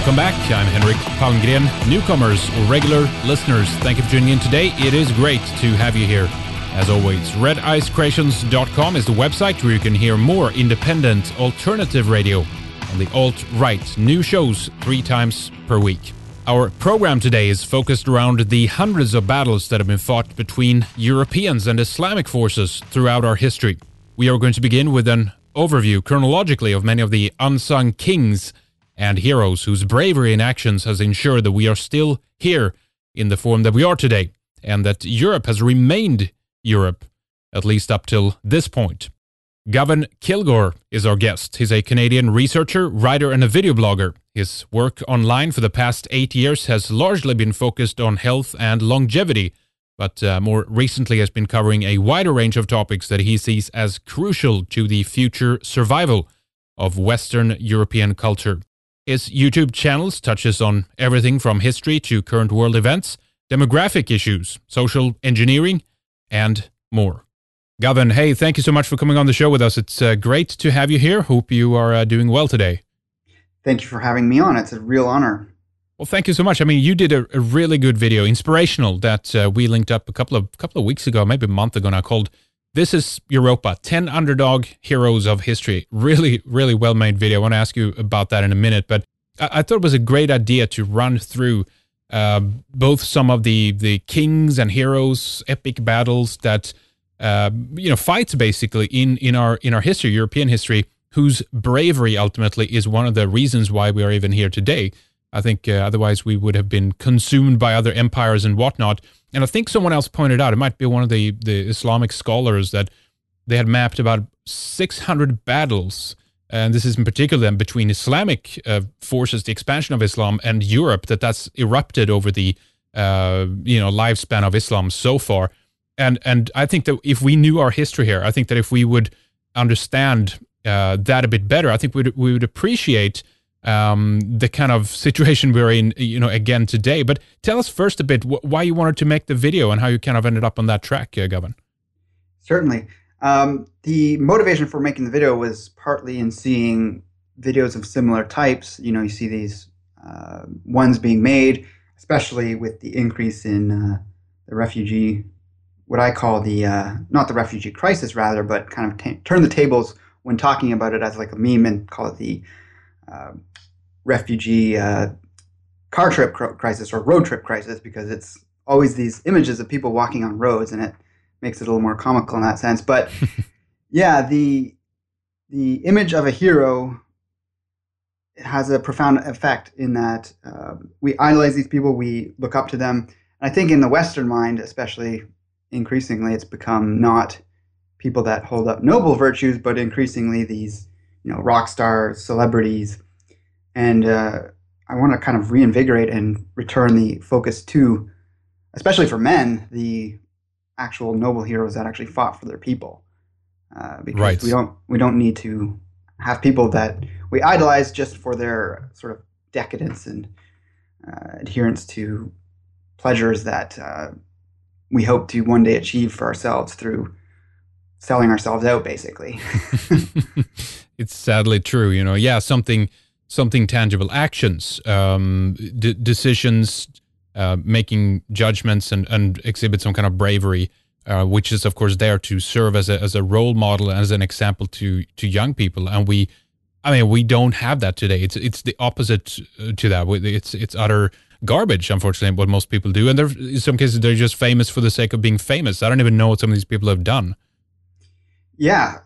Welcome back. I'm Henrik Palmgren. Newcomers or regular listeners, thank you for tuning in today. It is great to have you here. As always, redicecreations.com is the website where you can hear more independent alternative radio on the alt-right, new shows 3 times per week. Our program today is focused around the hundreds of battles that have been fought between Europeans and Islamic forces throughout our history. We are going to begin with an overview chronologically of many of the unsung kings and heroes whose bravery and actions has ensured that we are still here in the form that we are today, and that Europe has remained Europe, at least up till this point. Gavin Kilgore is our guest. He's a Canadian researcher, writer, and a video blogger. His work online for the past 8 years has largely been focused on health and longevity, but more recently has been covering a wider range of topics that he sees as crucial to the future survival of Western European culture. His YouTube channels touches on everything from history to current world events, demographic issues, social engineering, and more. Gavin, hey, thank you so much for coming on the show with us. It's great to have you here. Hope you are doing well today. Thank you for having me on. It's a real honor. Well, thank you so much. I mean, you did a really good video, inspirational, that we linked up a couple of weeks ago, maybe a month ago now, called This is Europa, 10 Underdog Heroes of History. Really, really well-made video. I want to ask you about that in a minute, but I thought it was a great idea to run through both some of the kings and heroes, epic battles that, fights basically in our history, European history, whose bravery ultimately is one of the reasons why we are even here today. I think otherwise we would have been consumed by other empires and whatnot. And I think someone else pointed out, it might be one of the Islamic scholars, that they had mapped about 600 battles, and this is in particular then between Islamic forces, the expansion of Islam, and Europe, that's erupted over the lifespan of Islam so far. And I think that if we knew our history here, I think that if we would understand that a bit better, I think we would appreciate the kind of situation we're in, again today. But tell us first a bit why you wanted to make the video and how you kind of ended up on that track, Gavin. Certainly. The motivation for making the video was partly in seeing videos of similar types. You see these ones being made, especially with the increase in the refugee, what I call the, not the refugee crisis rather, but kind of turn the tables when talking about it as like a meme and call it the refugee car trip crisis or road trip crisis, because it's always these images of people walking on roads, and it makes it a little more comical in that sense. But yeah, the image of a hero has a profound effect in that we idolize these people, we look up to them. And I think in the Western mind, especially increasingly, it's become not people that hold up noble virtues, but increasingly these rock stars, celebrities. And I want to kind of reinvigorate and return the focus to, especially for men, the actual noble heroes that actually fought for their people. Because right. we don't need to have people that we idolize just for their sort of decadence and adherence to pleasures that we hope to one day achieve for ourselves through selling ourselves out, basically. It's sadly true, Yeah, something tangible, actions, decisions, making judgments, and exhibit some kind of bravery, which is of course there to serve as a role model, as an example to young people. And we don't have that today. It's the opposite to that. It's utter garbage, unfortunately, what most people do. And in some cases, they're just famous for the sake of being famous. I don't even know what some of these people have done. Yeah.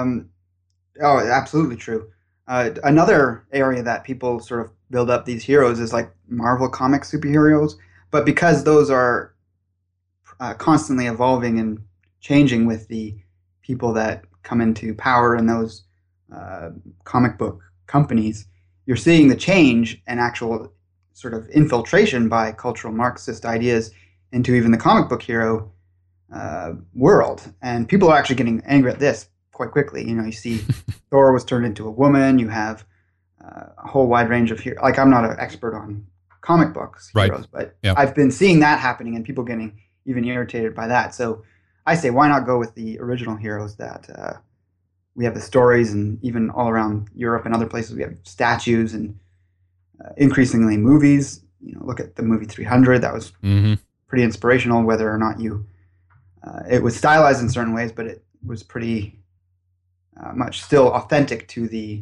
Absolutely true. Another area that people sort of build up these heroes is like Marvel comic superheroes. But because those are constantly evolving and changing with the people that come into power in those comic book companies, you're seeing the change and actual sort of infiltration by cultural Marxist ideas into even the comic book hero world. And people are actually getting angry at this quite quickly. You see Thor was turned into a woman. You have a whole wide range of heroes. Like, I'm not an expert on comic books heroes, but yeah. I've been seeing that happening and people getting even irritated by that. So I say, why not go with the original heroes that we have the stories, and even all around Europe and other places we have statues and increasingly movies. Look at the movie 300. That was Mm-hmm. pretty inspirational, whether or not it was stylized in certain ways, but it was pretty much still authentic to the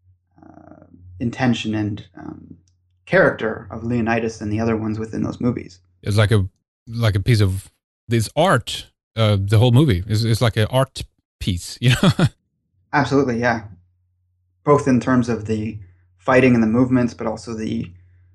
intention and character of Leonidas and the other ones within those movies. It's like a piece of this art. The whole movie is like an art piece, Absolutely, yeah. Both in terms of the fighting and the movements, but also the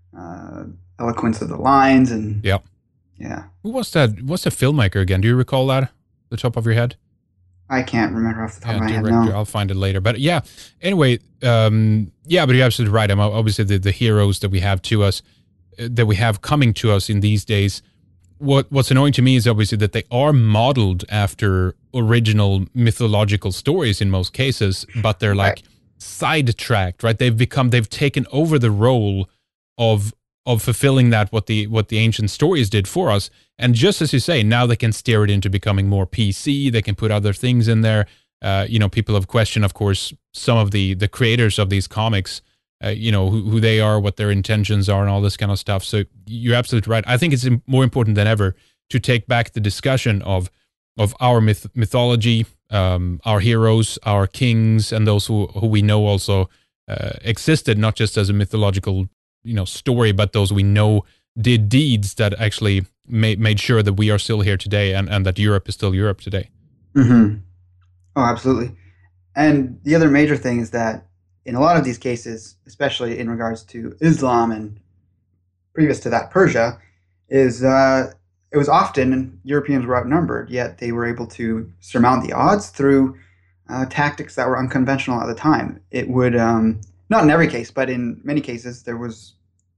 eloquence of the lines and Yep. yeah. Who was that? What's the filmmaker again? Do you recall that? The top of your head? I can't remember off the top of my head. Director. No. I'll find it later. But yeah. Anyway, but you're absolutely right. I'm obviously the heroes that we have to us, that we have coming to us in these days. What's annoying to me is obviously that they are modeled after original mythological stories in most cases, but they're like sidetracked, right? They've taken over the role of fulfilling what the ancient stories did for us. And just as you say, now they can steer it into becoming more PC. They can put other things in there. People have questioned, of course, some of the creators of these comics, who they are, what their intentions are, and all this kind of stuff. So you're absolutely right. I think it's more important than ever to take back the discussion of our mythology, our heroes, our kings, and those who we know also existed, not just as a mythological story, but those we know did deeds that actually made sure that we are still here today, and that Europe is still Europe today. Mm-hmm. Oh, absolutely. And the other major thing is that in a lot of these cases, especially in regards to Islam and previous to that Persia, is it was often Europeans were outnumbered, yet they were able to surmount the odds through tactics that were unconventional at the time. It would, not in every case, but in many cases, there was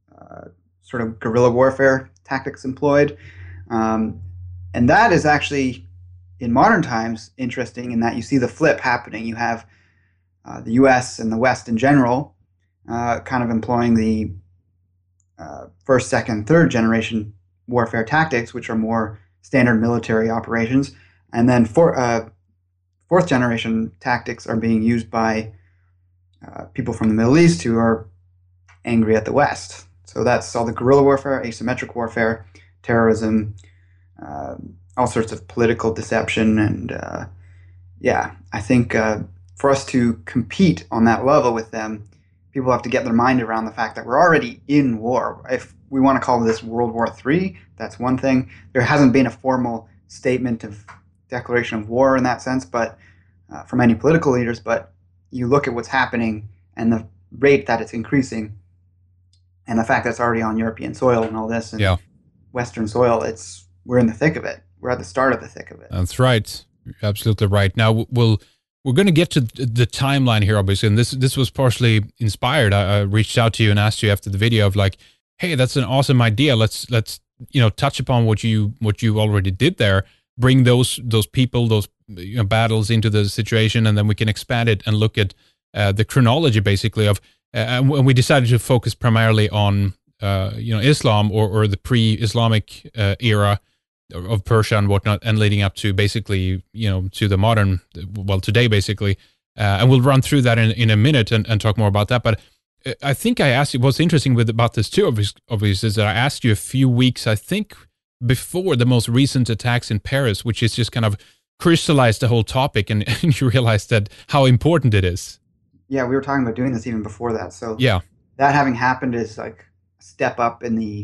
sort of guerrilla warfare tactics employed. And that is actually, in modern times, interesting in that you see the flip happening. You have the U.S. and the West in general kind of employing the first, second, third generation warfare tactics, which are more standard military operations. And then fourth generation tactics are being used by people from the Middle East who are angry at the West. So that's all the guerrilla warfare, asymmetric warfare, terrorism, all sorts of political deception. And I think for us to compete on that level with them, people have to get their mind around the fact that we're already in war. If we want to call this World War III, that's one thing. There hasn't been a formal statement of declaration of war in that sense, but from any political leaders. But you look at what's happening and the rate that it's increasing, and the fact that it's already on European soil and all this, and Western soil, we're in the thick of it. We're at the start of the thick of it. That's right. You're absolutely right. Now we're going to get to the timeline here, obviously, and this was partially inspired. I reached out to you and asked you after the video of like, hey, that's an awesome idea. Let's touch upon what you already did there. Bring those people, those battles into the situation, and then we can expand it and look at the chronology basically of. And we decided to focus primarily on Islam or the pre-Islamic era of Persia and whatnot, and leading up to basically to the modern, today basically. And we'll run through that in a minute and talk more about that. But I think I asked you, what's interesting about this too, obviously, is that I asked you a few weeks, I think, before the most recent attacks in Paris, which is just kind of crystallized the whole topic, and you realized that how important it is. Yeah, we were talking about doing this even before that. So that having happened is like a step up in the,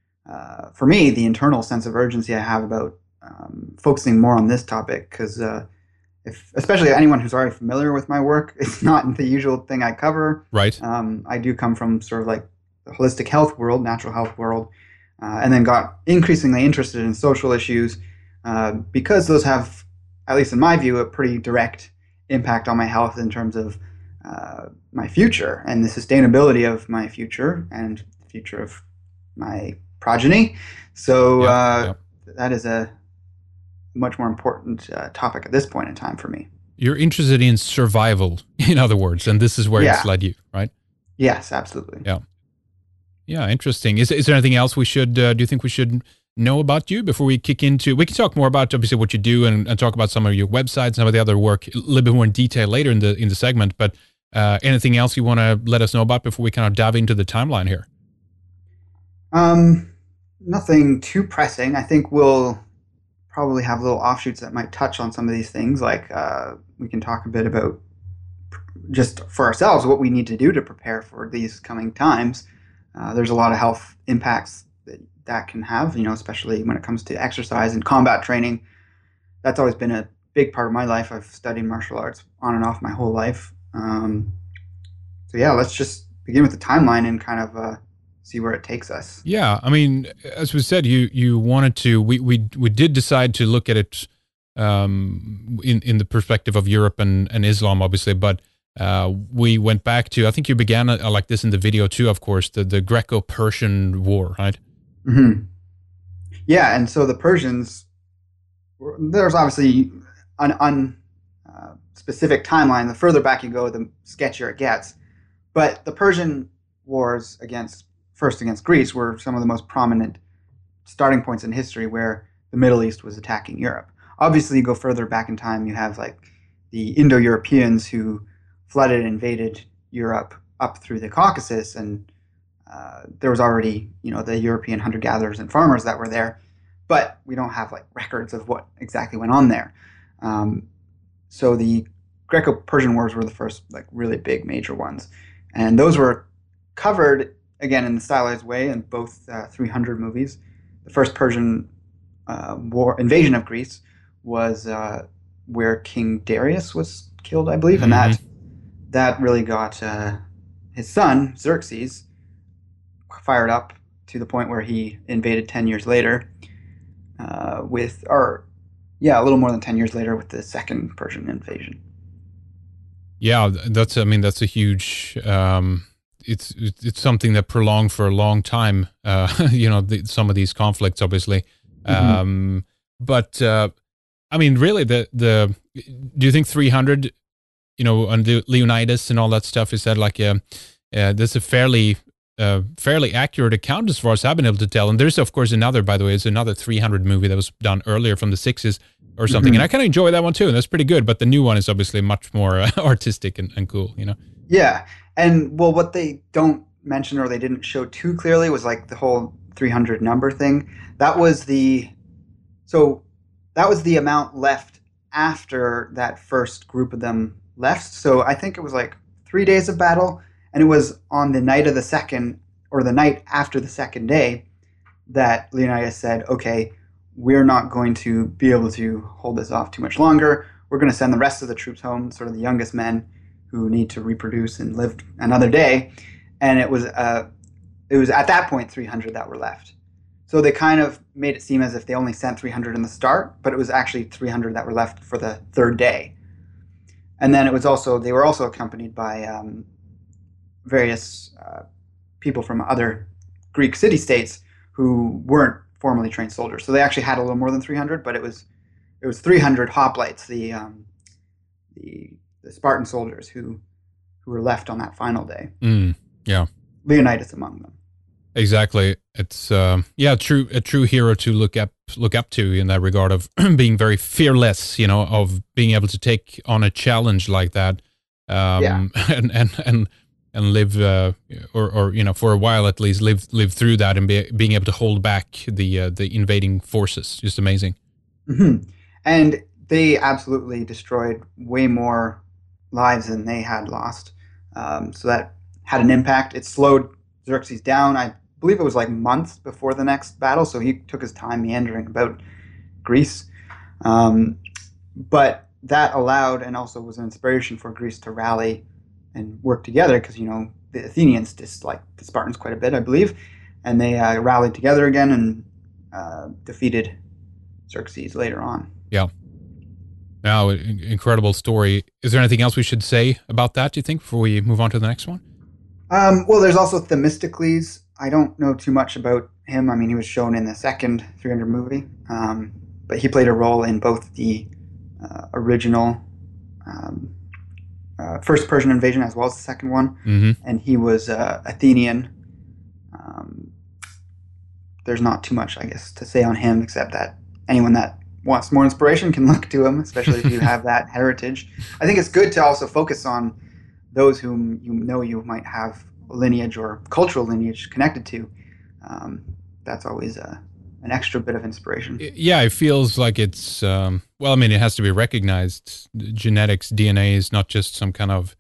for me, the internal sense of urgency I have about focusing more on this topic. Because especially anyone who's already familiar with my work, it's not the usual thing I cover. Right. I do come from sort of like the holistic health world, natural health world, and then got increasingly interested in social issues because those have, at least in my view, a pretty direct impact on my health in terms of my future and the sustainability of my future and the future of my progeny. So that is a much more important topic at this point in time for me. You're interested in survival, in other words, and this is where it's led you, right? Yes, absolutely. Yeah, interesting. Is there anything else we should, do you think we should know about you before we kick into, we can talk more about obviously what you do and talk about some of your websites, some of the other work a little bit more in detail later in the segment, but Anything else you want to let us know about before we kind of dive into the timeline here? Nothing too pressing. I think we'll probably have little offshoots that might touch on some of these things. Like we can talk a bit about just for ourselves what we need to do to prepare for these coming times. There's a lot of health impacts that can have, especially when it comes to exercise and combat training. That's always been a big part of my life. I've studied martial arts on and off my whole life. So yeah, let's just begin with the timeline and kind of see where it takes us. Yeah, I mean, as we said, you wanted to. We did decide to look at it in the perspective of Europe and Islam, obviously, but we went back to. I think you began like this in the video too, of course, the Greco-Persian War, right? Mm-hmm. Yeah, and so the Persians. There's obviously an specific timeline. The further back you go, the sketchier it gets. But the Persian wars first against Greece were some of the most prominent starting points in history where the Middle East was attacking Europe. Obviously, you go further back in time, you have like the Indo-Europeans who flooded and invaded Europe up through the Caucasus, and there was already, the European hunter-gatherers and farmers that were there, but we don't have like records of what exactly went on there. So the Greco-Persian Wars were the first like really big major ones, and those were covered again in the stylized way in both 300 movies. The first Persian invasion of Greece was where King Darius was killed, I believe, and that really got his son Xerxes fired up to the point where he invaded 10 years later a little more than 10 years later with the second Persian invasion. Yeah, that's a huge. It's something that prolonged for a long time. Some of these conflicts, obviously. But really, do you think 300, on the Leonidas and all that stuff, is that like that's a fairly accurate account as far as I've been able to tell? And there's, of course, another 300 movie that was done earlier from the 60s or something. And I kind of enjoy that one too. And that's pretty good. But the new one is obviously much more artistic and cool, Yeah. And well, what they don't mention or they didn't show too clearly was like the whole 300 number thing. That was the amount left after that first group of them left. So I think it was like 3 days of battle. And it was on the night of the second, or the night after the second day, that Leonidas said, okay, we're not going to be able to hold this off too much longer. We're going to send the rest of the troops home, sort of the youngest men who need to reproduce and live another day. And it was at that point 300 that were left. So they kind of made it seem as if they only sent 300 in the start, but it was actually 300 that were left for the third day. And then they were also accompanied by various people from other Greek city-states who weren't formally trained soldiers. So they actually had a little more than 300, but it was 300 hoplites, the Spartan soldiers who were left on that final day. Yeah, Leonidas among them. Exactly. It's a true hero to look up to in that regard of being very fearless, of being able to take on a challenge like that, and live, or for a while at least, live through that and being able to hold back the invading forces. Just amazing. Mm-hmm. And they absolutely destroyed way more lives than they had lost. So that had an impact. It slowed Xerxes down. I believe it was like months before the next battle, so he took his time meandering about Greece. But that allowed and also was an inspiration for Greece to rally and work together because, the Athenians disliked the Spartans quite a bit, I believe, and they rallied together again and defeated Xerxes later on. Yeah. Now, incredible story. Is there anything else we should say about that, do you think, before we move on to the next one? Well, there's also Themistocles. I don't know too much about him. I mean, he was shown in the second 300 movie, but he played a role in both the original first Persian invasion as well as the second one, and he was Athenian. There's not too much, I guess, to say on him except that anyone that wants more inspiration can look to him, especially if you have that heritage. I think it's good to also focus on those whom you might have a lineage or cultural lineage connected to. That's always an extra bit of inspiration. Yeah, it feels like it's, well, I mean, it has to be recognized. Genetics, DNA is not just some kind of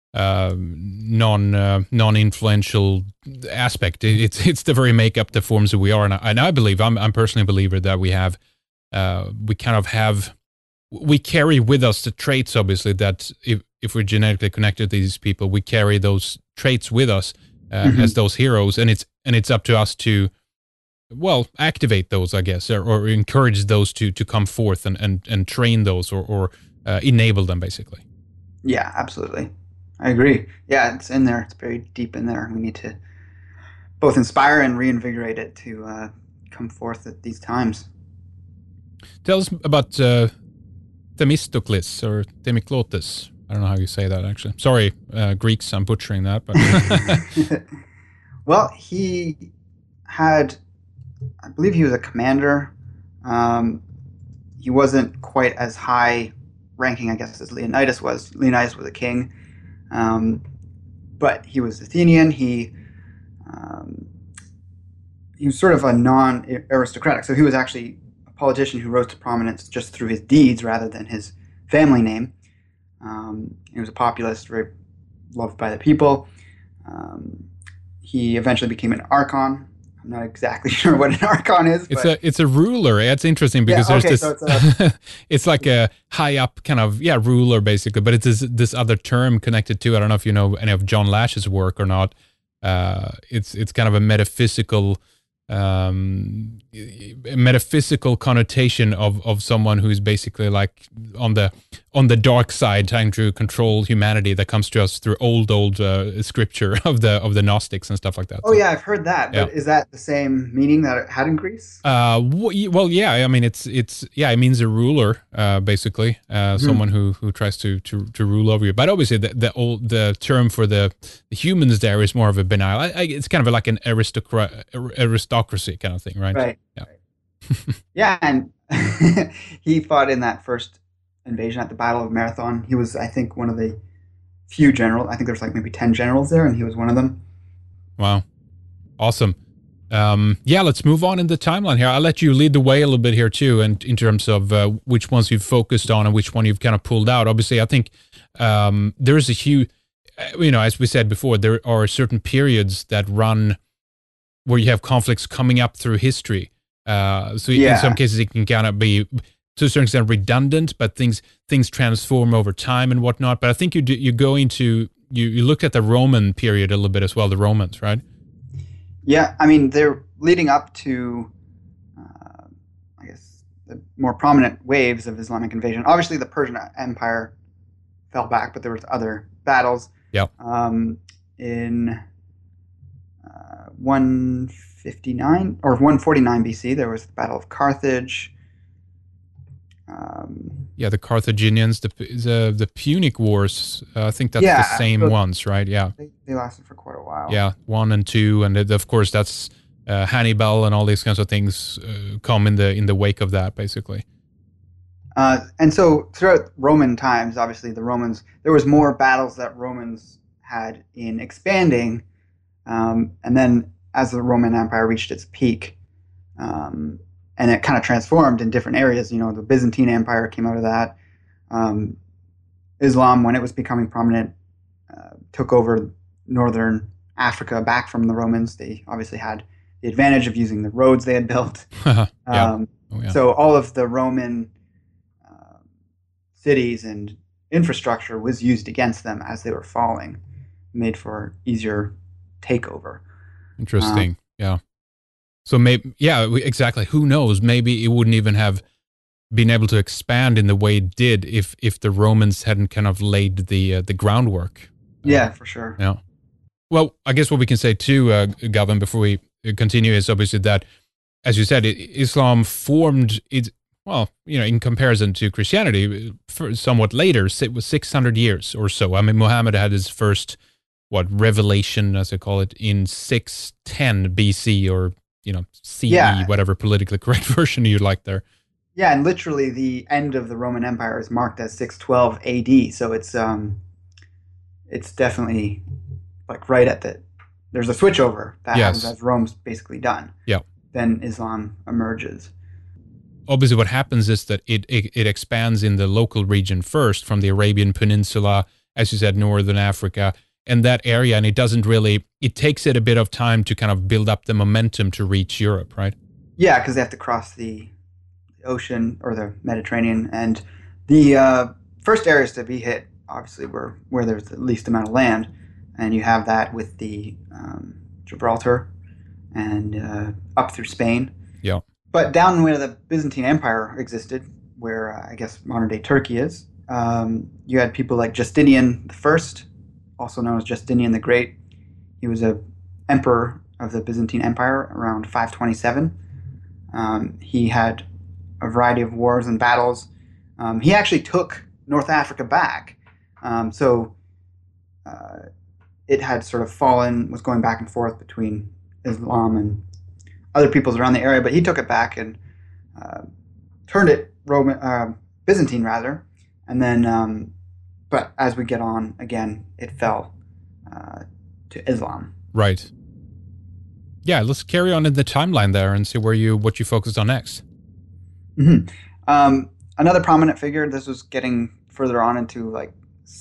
non-influential aspect. It's the very makeup that forms who we are. And I believe, I'm personally a believer that we have, we carry with us the traits, obviously, that if we're genetically connected to these people, we carry those traits with us as those heroes. And it's up to us to, well, activate those, I guess, or encourage those to come forth and train those or enable them, basically. Yeah, absolutely. I agree. Yeah, it's in there. It's very deep in there. We need to both inspire and reinvigorate it to come forth at these times. Tell us about Themistocles or Themiclotus. I don't know how you say that, actually. Sorry, Greeks, I'm butchering that. But well, he had, I believe he was a commander. He wasn't quite as high ranking, I guess, as Leonidas was. Leonidas was a king. But he was Athenian. He was sort of a non-aristocratic. So he was actually a politician who rose to prominence just through his deeds rather than his family name. He was a populist, very loved by the people. He eventually became an archon. I'm not exactly sure what an archon is. It's a ruler. It's interesting because there's this. So it's like a high up kind of ruler basically, but it's this other term connected to. I don't know if you know any of John Lash's work or not. It's kind of a metaphysical connotation of someone who's basically like on the dark side, trying to control humanity, that comes to us through old scripture of the Gnostics and stuff like that. Oh, so, yeah, I've heard that. But is that the same meaning that it had in Greece? Well, yeah. I mean, it means a ruler, basically, someone who tries to rule over you. But obviously, the term for the humans there is more of a benign. It's kind of like an aristocracy kind of thing, right? Right. Yeah. Right. Yeah, and he fought in that first invasion at the Battle of Marathon. He was, I think, one of the few generals. I think there's like maybe 10 generals there, and he was one of them. Wow. Awesome. Let's move on in the timeline here. I'll let you lead the way a little bit here too, and in terms of which ones you've focused on and which one you've kind of pulled out. Obviously, I think there is a huge, as we said before, there are certain periods that run where you have conflicts coming up through history. In some cases it can kind of be to a certain extent redundant, but things transform over time and whatnot. But I think you go into you looked at the Roman period a little bit as well, the Romans, right? Yeah, I mean they're leading up to, I guess, the more prominent waves of Islamic invasion. Obviously, the Persian Empire fell back, but there was other battles. Yeah. In 159 or 149 BC, there was the Battle of Carthage. The Carthaginians, the Punic Wars. I think that's the same ones, right? Yeah, they lasted for quite a while. Yeah, 1 and 2, and of course that's Hannibal and all these kinds of things come in the wake of that, basically. And so throughout Roman times, obviously there was more battles that Romans had in expanding, and then as the Roman Empire reached its peak, and it kind of transformed in different areas. The Byzantine Empire came out of that. Islam, when it was becoming prominent, took over northern Africa back from the Romans. They obviously had the advantage of using the roads they had built. So all of the Roman cities and infrastructure was used against them as they were falling, made for easier takeover. Interesting. Yeah. So maybe, exactly. Who knows? Maybe it wouldn't even have been able to expand in the way it did if the Romans hadn't kind of laid the groundwork. Yeah, for sure. Yeah. Well, I guess what we can say too, Gavin, before we continue, is obviously that, as you said, Islam formed its, in comparison to Christianity, somewhat later. It was 600 years or so. I mean, Muhammad had his first, revelation, as I call it, in 610 BC or, CE, whatever politically correct version you like there. Yeah, and literally the end of the Roman Empire is marked as 612 AD. So it's definitely like right at there's a switchover that happens as Rome's basically done. Yeah. Then Islam emerges. Obviously, what happens is that it expands in the local region first, from the Arabian Peninsula, as you said, northern Africa, and that area, and it takes it a bit of time to kind of build up the momentum to reach Europe, right? Yeah, because they have to cross the ocean or the Mediterranean, and the first areas to be hit, obviously, were where there's the least amount of land, and you have that with the Gibraltar and up through Spain. Yeah. But down where the Byzantine Empire existed, where I guess modern-day Turkey is, you had people like Justinian I, also known as Justinian the Great. He was an emperor of the Byzantine Empire around 527. He had a variety of wars and battles. He actually took North Africa back. So it had sort of was going back and forth between Islam and other peoples around the area, but he took it back and turned it Byzantine rather, and then but as we get on again, it fell to Islam. Right. Yeah, let's carry on in the timeline there and see what you focused on next. Mm-hmm. Another prominent figure. This was getting further on into like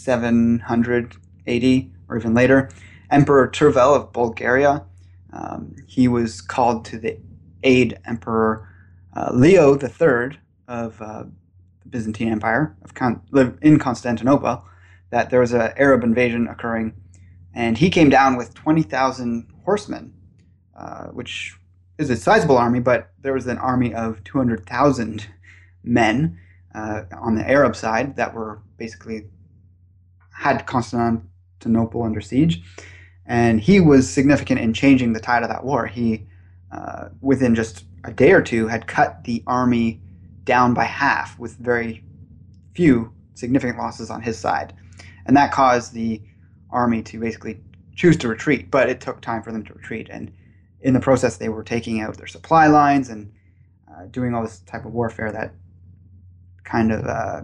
700 AD or even later. Emperor Tervel of Bulgaria. He was called to the aid Emperor Leo III of the Byzantine Empire in Constantinople, that there was an Arab invasion occurring, and he came down with 20,000 horsemen, which is a sizable army, but there was an army of 200,000 men on the Arab side that were basically had Constantinople under siege. And he was significant in changing the tide of that war. He, within just a day or two, had cut the army down by half with very few significant losses on his side. And that caused the army to basically choose to retreat. But it took time for them to retreat. And in the process, they were taking out their supply lines and doing all this type of warfare that kind of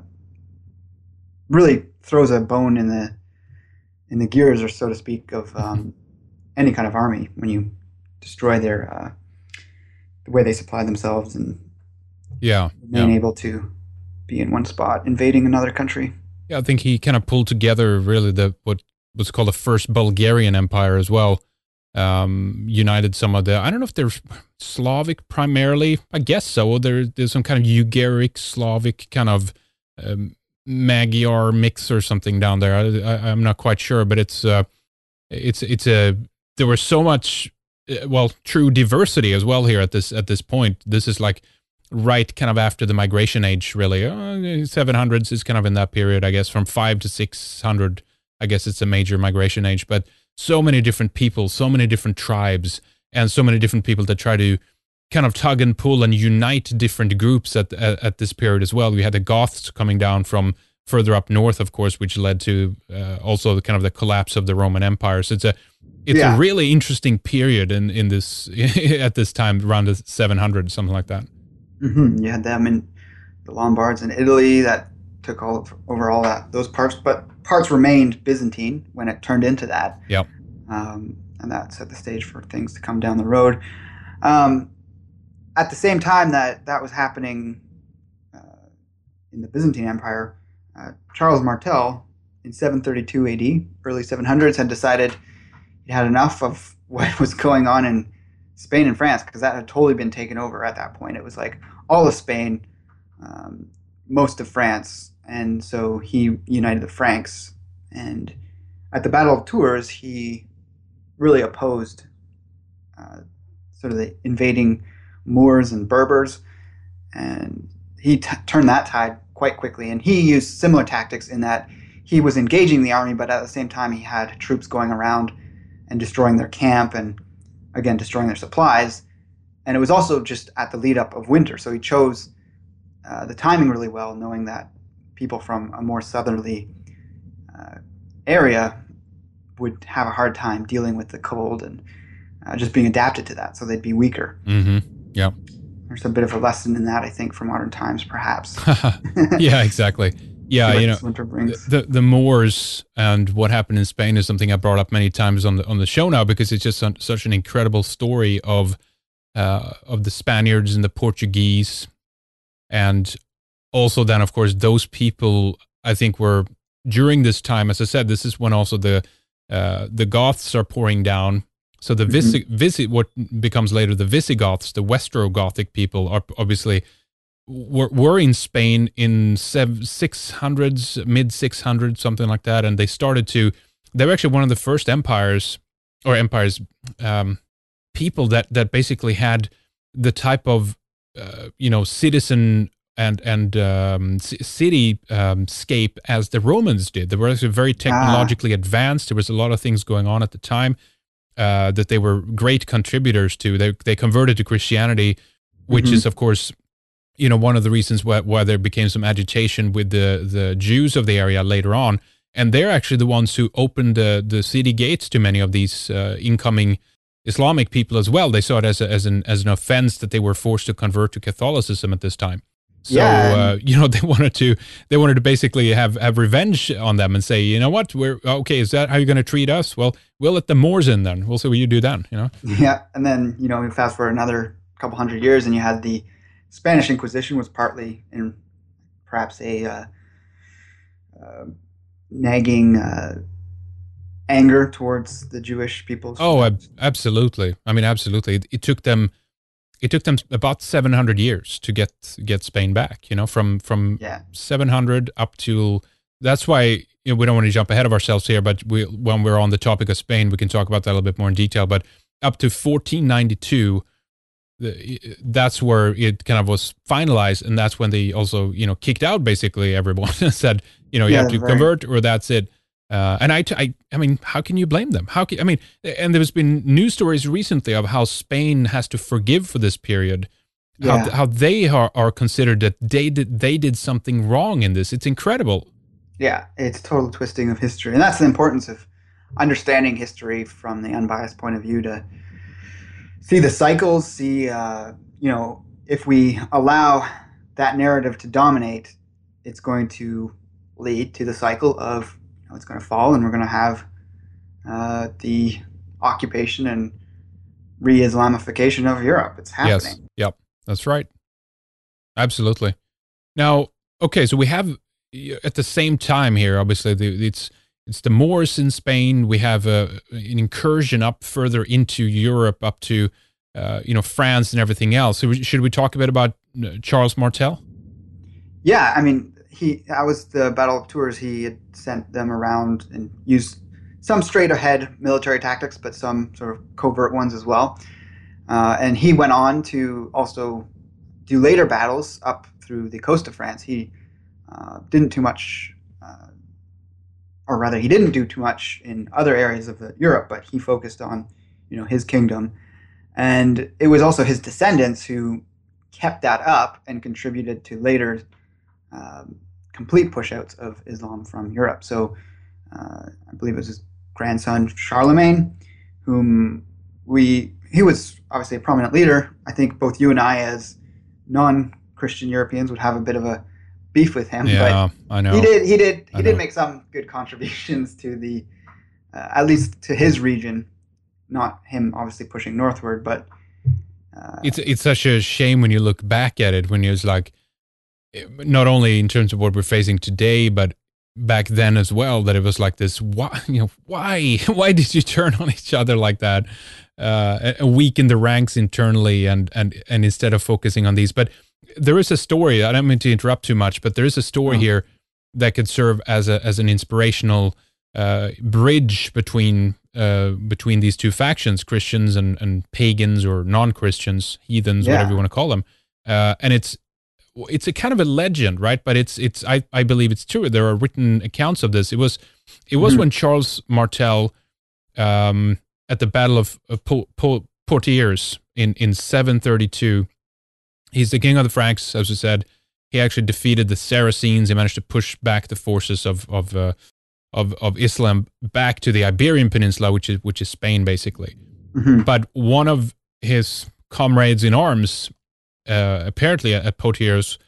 really throws a bone in the gears, or so to speak, of any kind of army when you destroy their the way they supply themselves and remain able to be in one spot invading another country. Yeah, I think he kind of pulled together really what was called the First Bulgarian Empire as well. United some of I don't know if they're Slavic primarily. I guess so. There's some kind of Ugaric, Slavic kind of Magyar mix or something down there. I'm not quite sure, but there was so much, true diversity as well here at this point. This is like right kind of after the migration age, really. 700s is kind of in that period, I guess, from 5 to 600. I guess it's a major migration age, but so many different people, so many different tribes, and so many different people that try to kind of tug and pull and unite different groups at this period as well. We had the Goths coming down from further up north, of course, which led to also the kind of the collapse of the Roman Empire. So it's a really interesting period in this at this time, around the 700s, something like that. Mm-hmm. You had them in the Lombards in Italy that took over all those parts, but parts remained Byzantine when it turned into that. Yep. And that set the stage for things to come down the road. At the same time that was happening in the Byzantine Empire, Charles Martel in 732 AD, early 700s, had decided he had enough of what was going on in Spain and France, because that had totally been taken over at that point. It was like all of Spain, most of France, and so he united the Franks. And at the Battle of Tours, he really opposed sort of the invading Moors and Berbers, and he turned that tide quite quickly. And he used similar tactics in that he was engaging the army, but at the same time he had troops going around and destroying their camp and, again, destroying their supplies. And it was also just at the lead up of winter, so he chose the timing really well, knowing that people from a more southerly area would have a hard time dealing with the cold and just being adapted to that, so they'd be weaker. Mm-hmm. Yeah. There's a bit of a lesson in that, I think, for modern times, perhaps. Yeah, exactly. Yeah, see what you know, this winter brings. the Moors and what happened in Spain is something I brought up many times on the show now, because it's just such an incredible story of the Spaniards and the Portuguese, and also then of course those people, I think, were during this time, as I said, this is when also the Goths are pouring down. So the what becomes later the Visigoths, the Westro-Gothic people, are obviously were in Spain in 600s, mid 600s, something like that, and they were actually one of the first empires, people that basically had the type of citizen and city scape as the Romans did. They were actually very technologically advanced. There was a lot of things going on at the time that they were great contributors to. They converted to Christianity, which is, of course, one of the reasons why there became some agitation with the Jews of the area later on. And they're actually the ones who opened the city gates to many of these incoming Islamic people as well. They saw it as an offense that they were forced to convert to Catholicism at this time. So they wanted to basically have revenge on them and say, you know what, we're okay. Is that how you're going to treat us? Well, we'll let the Moors in then. We'll see what you do then. Yeah, and then we fast forward another couple hundred years, and you had the Spanish Inquisition was partly in perhaps a nagging anger towards the Jewish people. Oh, absolutely. I mean, absolutely. It took them about 700 years to get Spain back, from 700 up to, that's why we don't want to jump ahead of ourselves here, but when we're on the topic of Spain, we can talk about that a little bit more in detail, but up to 1492, that's where it kind of was finalized, and that's when they also, kicked out basically everyone and said, you have to convert or that's it. And I mean, how can you blame them? And there's been news stories recently of how Spain has to forgive for this period, how they are considered that they did something wrong in this. It's incredible. Yeah, it's total twisting of history, and that's the importance of understanding history from the unbiased point of view, to see the cycles, see if we allow that narrative to dominate, it's going to lead to the cycle of it's going to fall, and we're going to have the occupation and re-Islamification of Europe. It's happening. Yes. Yep. That's right. Absolutely. Now, okay, so we have at the same time here, obviously, it's the Moors in Spain. We have an incursion up further into Europe, up to France and everything else. So should we talk a bit about Charles Martel? Yeah, I mean, that was the Battle of Tours. He had sent them around and used some straight ahead military tactics, but some sort of covert ones as well. And he went on to also do later battles up through the coast of France. He didn't do too much in other areas of Europe, but he focused on, his kingdom. And it was also his descendants who kept that up and contributed to later complete push-outs of Islam from Europe. So I believe it was his grandson Charlemagne, he was obviously a prominent leader. I think both you and I, as non-Christian Europeans, would have a bit of a beef with him. Yeah, but I know. He did make some good contributions to the, at least to his region. Not him obviously pushing northward, but it's such a shame when you look back at it, when it was like, not only in terms of what we're facing today, but back then as well, that it was like this, why did you turn on each other like that, weaken the ranks internally, and instead of focusing on these. But there is a story, I don't mean to interrupt too much, but there is a story here that could serve as an inspirational bridge between these two factions, Christians and pagans, or non-Christians, heathens, whatever you want to call them. And it's a kind of a legend, right? But I believe it's true. There are written accounts of this. It was when Charles Martel, at the Battle of Poitiers in 732, he's the king of the Franks, as we said. He actually defeated the Saracens. He managed to push back the forces of Islam back to the Iberian Peninsula, which is Spain, basically. Mm-hmm. But one of his comrades in arms, apparently at Poitiers,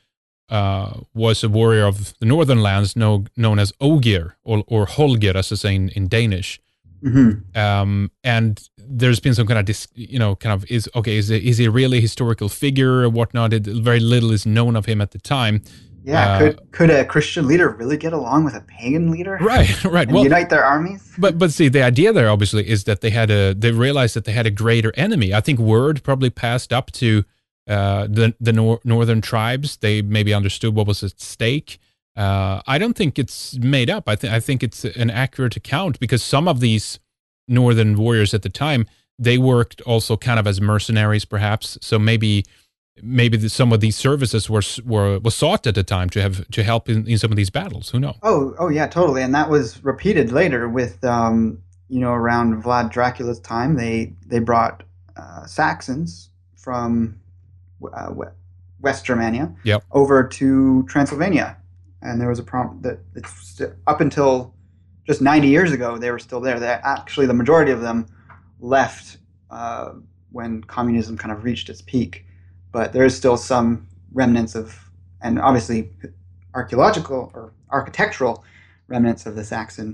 was a warrior of the northern lands known as Ogier or Holger, as I say in Danish. Mm-hmm. And there's been some kind of is he a really historical figure or whatnot? Very little is known of him at the time. Yeah, could a Christian leader really get along with a pagan leader? Right. And unite their armies? But see, the idea there obviously is that they realized that they had a greater enemy. I think word probably passed up to the northern tribes. They maybe understood what was at stake. I don't think it's made up. I think it's an accurate account, because some of these northern warriors at the time, they worked also kind of as mercenaries, perhaps. So maybe some of these services were sought at the time to help in some of these battles. Who knows? Oh yeah, totally. And that was repeated later with around Vlad Dracula's time. They brought Saxons from West Germania over to Transylvania, and there was a problem that it's up until just 90 years ago they were still there. Actually, the majority of them left when communism kind of reached its peak. But there is still some remnants of, and obviously archaeological or architectural remnants of the Saxon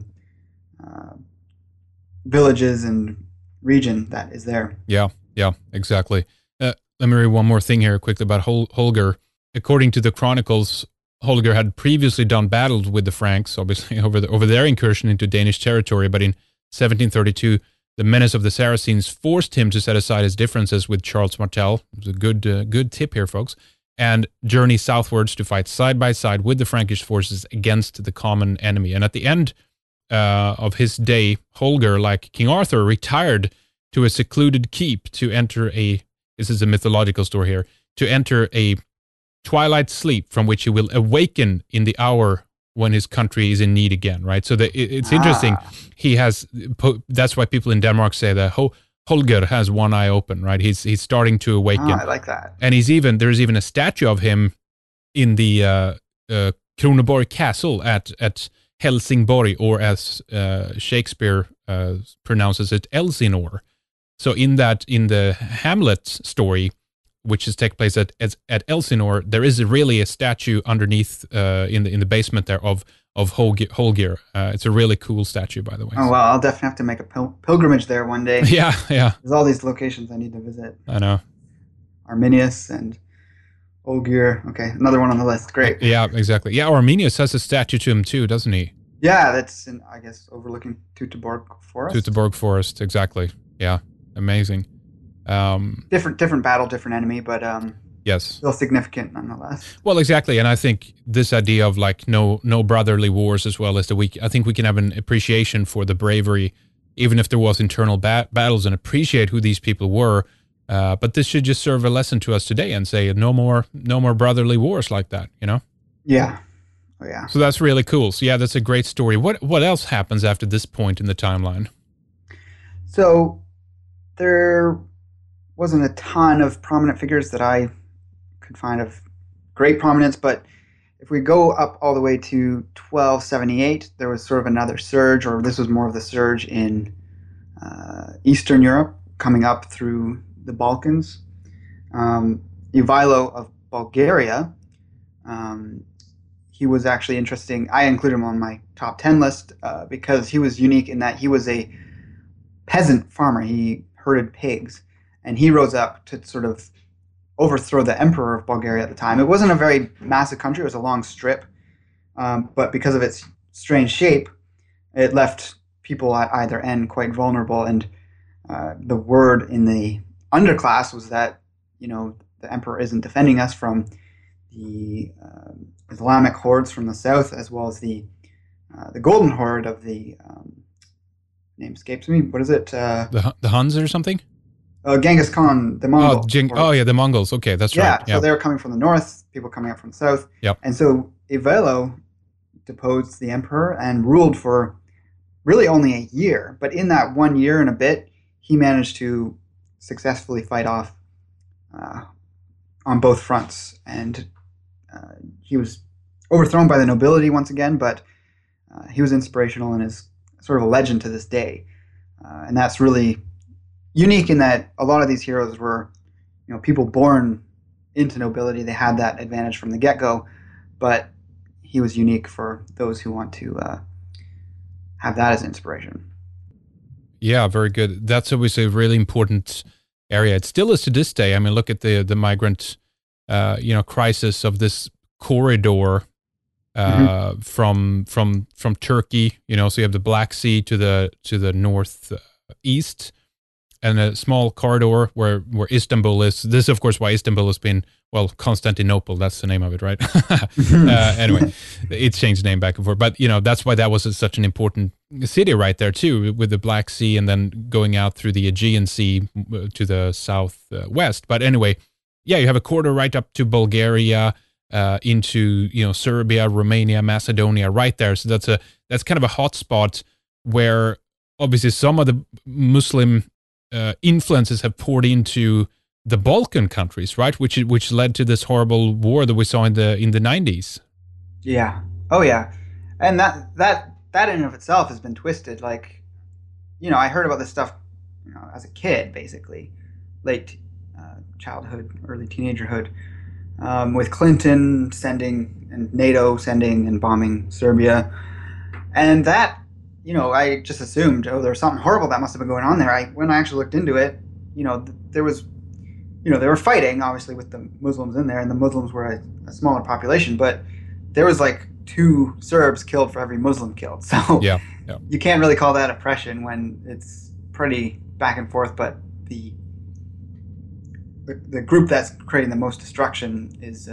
villages and region that is there. Yeah, exactly. Let me read one more thing here quickly about Holger. According to the chronicles, Holger had previously done battle with the Franks, obviously over their incursion into Danish territory, but in 1732, the menace of the Saracens forced him to set aside his differences with Charles Martel. It was a good tip here, folks, and journey southwards to fight side by side with the Frankish forces against the common enemy. And at the end of his day, Holger, like King Arthur, retired to a secluded keep to enter this is a mythological story here, to enter a twilight sleep from which he will awaken in the hour when his country is in need again, right? So it's interesting. He has, that's why people in Denmark say that Holger has one eye open, right? He's starting to awaken. I like that. And there's even a statue of him in the Kroneborg Castle at Helsingborg, or as Shakespeare pronounces it, Elsinore. So in the Hamlet story, which is take place at Elsinore, there is really a statue underneath in the basement there of Holger. It's a really cool statue, by the way. Oh, well, I'll definitely have to make a pilgrimage there one day. Yeah. There's all these locations I need to visit. I know. Arminius and Holger. Okay, another one on the list. Great. Yeah, exactly. Yeah, Arminius has a statue to him too, doesn't he? Yeah, that's I guess overlooking Teutoburg Forest. Teutoburg Forest, exactly. Yeah, amazing. Different battle, different enemy, but yes, still significant nonetheless. Well, exactly, and I think this idea of like no brotherly wars, as well as I think we can have an appreciation for the bravery, even if there was internal battles, and appreciate who these people were. But this should just serve a lesson to us today, and say no more brotherly wars like that. Yeah. Oh yeah. So that's really cool. So yeah, that's a great story. What else happens after this point in the timeline? So there wasn't a ton of prominent figures that I could find of great prominence, but if we go up all the way to 1278, there was sort of another surge, or this was more of the surge in Eastern Europe, coming up through the Balkans. Ivailo of Bulgaria, he was actually interesting. I included him on my top 10 list because he was unique in that he was a peasant farmer. He herded pigs, and he rose up to sort of overthrow the emperor of Bulgaria at the time. It wasn't a very massive country. It was a long strip, but because of its strange shape, it left people at either end quite vulnerable. And the word in the underclass was that, the emperor isn't defending us from the Islamic hordes from the south, as well as the golden horde of the name escapes me. What is it? The Huns or something? Genghis Khan, the Mongols. The Mongols. Okay, that's right. Yeah, so they were coming from the north, people coming up from the south. Yep. And so Ivailo deposed the emperor and ruled for really only a year. But in that 1 year and a bit, he managed to successfully fight off on both fronts. And he was overthrown by the nobility once again, but he was inspirational and is sort of a legend to this day. And that's really unique in that a lot of these heroes were, people born into nobility. They had that advantage from the get-go. but he was unique for those who want to have that as inspiration. Yeah, very good. That's obviously a really important area. It still is to this day. I mean, look at the migrant, crisis of this corridor from Turkey. So you have the Black Sea to the north east, and a small corridor where Istanbul is. This is, of course, why Istanbul has been, Constantinople. That's the name of it, right? Anyway, it's changed name back and forth. But, that's why that was such an important city right there, too, with the Black Sea and then going out through the Aegean Sea to the southwest. But anyway, yeah, you have a corridor right up to Bulgaria, into, Serbia, Romania, Macedonia, right there. So that's kind of a hot spot where obviously some of the Muslim influences have poured into the Balkan countries, right? Which led to this horrible war that we saw in the 90s. Yeah. Oh yeah. And that in and of itself has been twisted. Like, I heard about this stuff, as a kid, basically, late childhood, early teenagerhood, with Clinton sending and NATO sending and bombing Serbia, and that, I just assumed, there's something horrible that must have been going on there. When I actually looked into it, there was. They were fighting, obviously, with the Muslims in there, and the Muslims were a smaller population, but there was like 2 Serbs killed for every Muslim killed. So yeah. You can't really call that oppression when it's pretty back and forth, but the group that's creating the most destruction is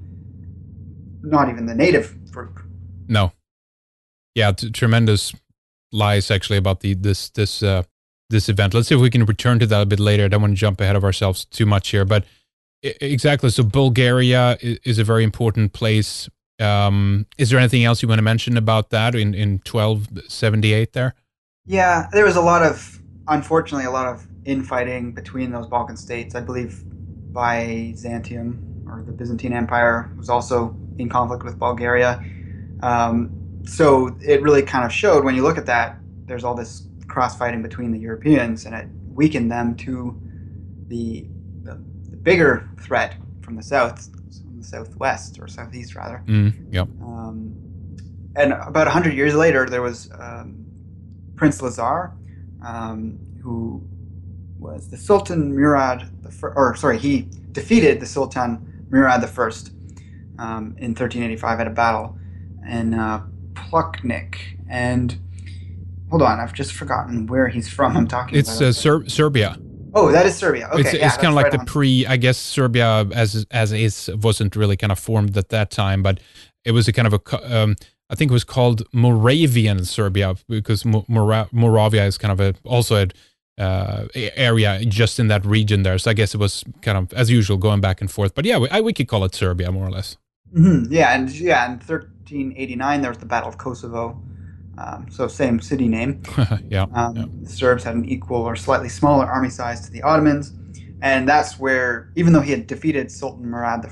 not even the native group. No. Yeah, tremendous lies, actually, about this event. Let's see if we can return to that a bit later. I don't want to jump ahead of ourselves too much here, but exactly. So Bulgaria is a very important place. Is there anything else you want to mention about that in 1278 there? Yeah, there was unfortunately, a lot of infighting between those Balkan states. I believe Byzantium, or the Byzantine Empire, was also in conflict with Bulgaria. So it really kind of showed, when you look at that, there's all this crossfighting between the Europeans, and it weakened them to the bigger threat from the southwest or southeast rather. Yep. And about 100 years later, there was Prince Lazar, who was the Sultan Murad he defeated the Sultan Murad I in 1385 at a battle in Pluknik. And hold on, I've just forgotten where he's from. I'm talking about. It's Serbia. Oh, that is Serbia. Okay, it's kind of like right I guess Serbia as is wasn't really kind of formed at that time, but it was a kind of I think it was called Moravian Serbia, because Moravia is kind of also an area just in that region there. So I guess it was kind of, as usual, going back and forth. But yeah, we could call it Serbia, more or less. Mm-hmm. Yeah, in 1389 there was the Battle of Kosovo. So same city name. Yeah. The Serbs had an equal or slightly smaller army size to the Ottomans, and that's where, even though he had defeated Sultan Murad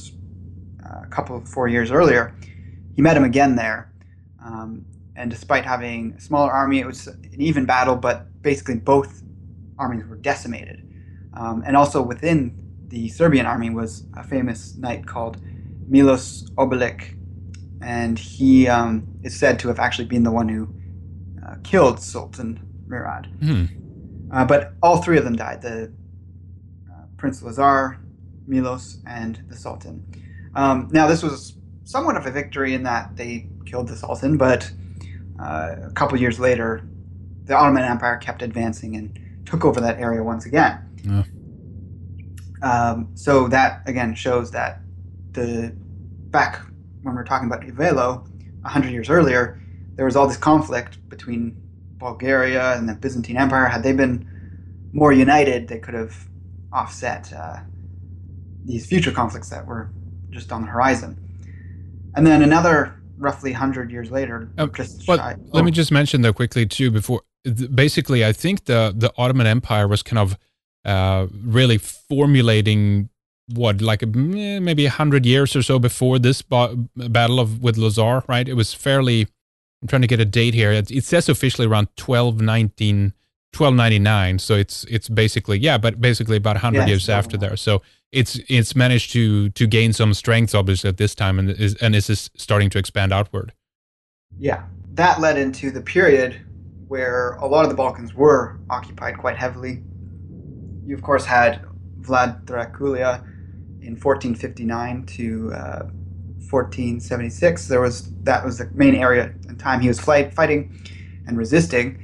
I 4 years earlier, he met him again there. And despite having a smaller army, it was an even battle, but basically both armies were decimated. And also within the Serbian army was a famous knight called Milos Obilic, and he is said to have actually been the one who killed Sultan Murad. But all 3 of them died: the Prince Lazar, Milos, and the Sultan. Now, this was somewhat of a victory in that they killed the Sultan, but a couple years later, the Ottoman Empire kept advancing and took over that area once again. So that, again, shows that back when we're talking about Ivelo, 100 years earlier, there was all this conflict between Bulgaria and the Byzantine Empire. Had they been more united, they could have offset these future conflicts that were just on the horizon. And then another roughly 100 years later, let me just mention though quickly too, before, basically I think the Ottoman Empire was kind of really formulating maybe 100 years or so before this battle with Lazar, right? It was fairly, I'm trying to get a date here. It says officially around 1219 1299. So it's basically, but basically about 100 years after there. So it's managed to gain some strength, obviously, at this time, and is starting to expand outward. Yeah, that led into the period where a lot of the Balkans were occupied quite heavily. You, of course, had Vlad Dracula in 1459 to 1476. That was the main area in time he was fighting and resisting.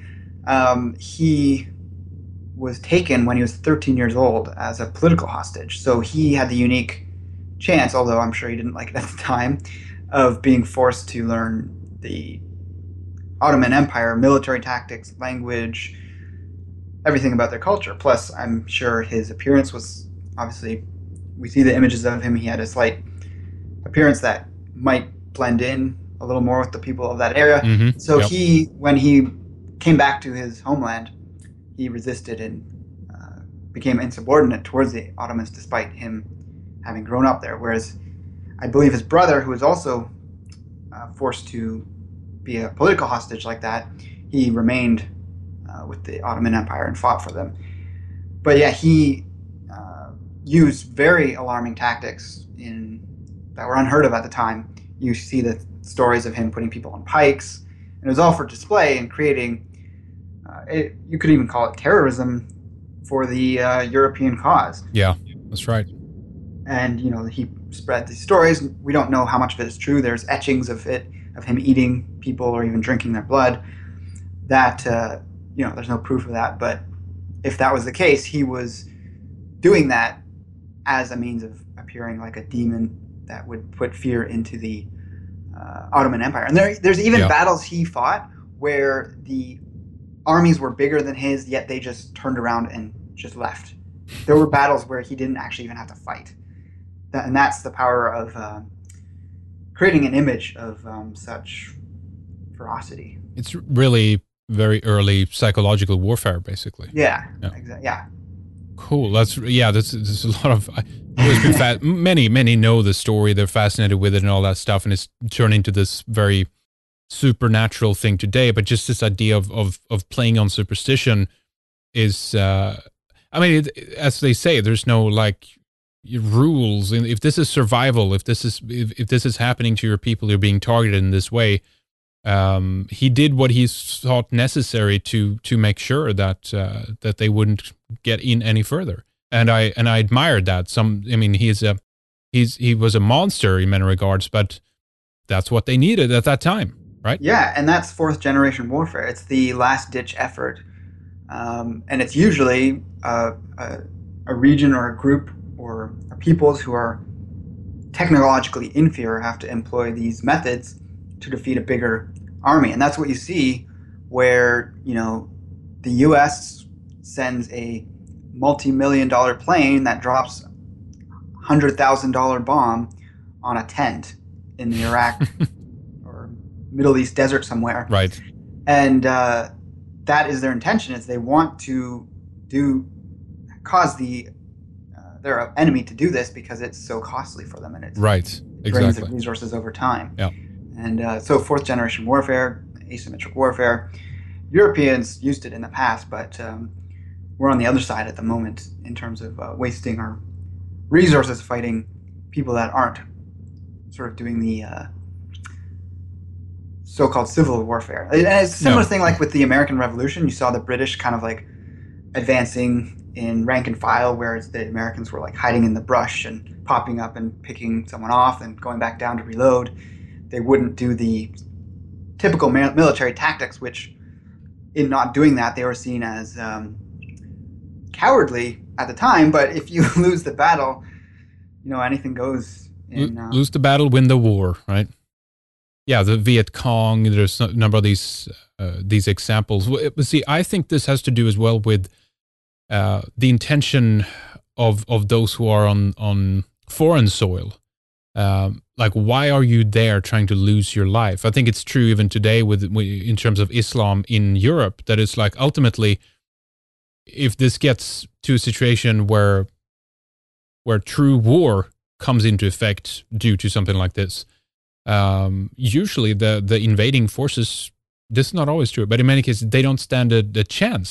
He was taken when he was 13 years old as a political hostage. So he had the unique chance, although I'm sure he didn't like it at the time, of being forced to learn the Ottoman Empire military tactics, language, everything about their culture. Plus, I'm sure his appearance was, obviously, we see the images of him. He had a slight appearance that might blend in a little more with the people of that area. Mm-hmm. So when he came back to his homeland, he resisted and became insubordinate towards the Ottomans, despite him having grown up there. Whereas I believe his brother, who was also forced to be a political hostage like that, he remained with the Ottoman Empire and fought for them. But yeah, he used very alarming tactics that were unheard of at the time. You see the stories of him putting people on pikes, and it was all for display and creating, you could even call it terrorism for the European cause. Yeah, that's right. And, he spread these stories. We don't know how much of it is true. There's etchings of him eating people or even drinking their blood. That, there's no proof of that. But if that was the case, he was doing that as a means of appearing like a demon that would put fear into the Ottoman Empire. And there's even battles he fought where the armies were bigger than his, yet they just turned around and just left. There were battles where he didn't actually even have to fight. And that's the power of creating an image of such ferocity. It's really very early psychological warfare, basically. Yeah. Exactly. Yeah. Cool. That's a lot of. Many know the story. They're fascinated with it and all that stuff, and it's turned into this very supernatural thing today. But just this idea of playing on superstition is, as they say, there's no rules. If this is survival, if this is happening to your people, you're being targeted in this way. He did what he thought necessary to make sure that they wouldn't get in any further, and I admired that. He was a monster in many regards, but that's what they needed at that time, right? Yeah, and that's fourth generation warfare. It's the last ditch effort, and it's usually a region or a group or peoples who are technologically inferior have to employ these methods to defeat a bigger army. And that's what you see where, the U.S. sends a multi-million-dollar plane that drops $100,000 bomb on a tent in the Iraq or Middle East desert somewhere. Right. And that is their intention, is they want to cause their enemy to do this because it's so costly for them, and it drains the resources over time. Yeah. And so fourth generation warfare, asymmetric warfare, Europeans used it in the past, but we're on the other side at the moment in terms of wasting our resources fighting people that aren't sort of doing the so-called civil warfare. And it's a similar thing like with the American Revolution. You saw the British kind of advancing in rank and file, whereas the Americans were hiding in the brush and popping up and picking someone off and going back down to reload. They wouldn't do the typical military tactics, which in not doing that, they were seen as cowardly at the time. But if you lose the battle, anything goes. Lose the battle, win the war, right? Yeah, the Viet Cong, there's a number of these examples. See, I think this has to do as well with the intention of those who are on foreign soil. Why are you there trying to lose your life? I think it's true even today in terms of Islam in Europe, that it's ultimately, if this gets to a situation where true war comes into effect due to something like this, usually the invading forces, this is not always true, but in many cases, they don't stand a chance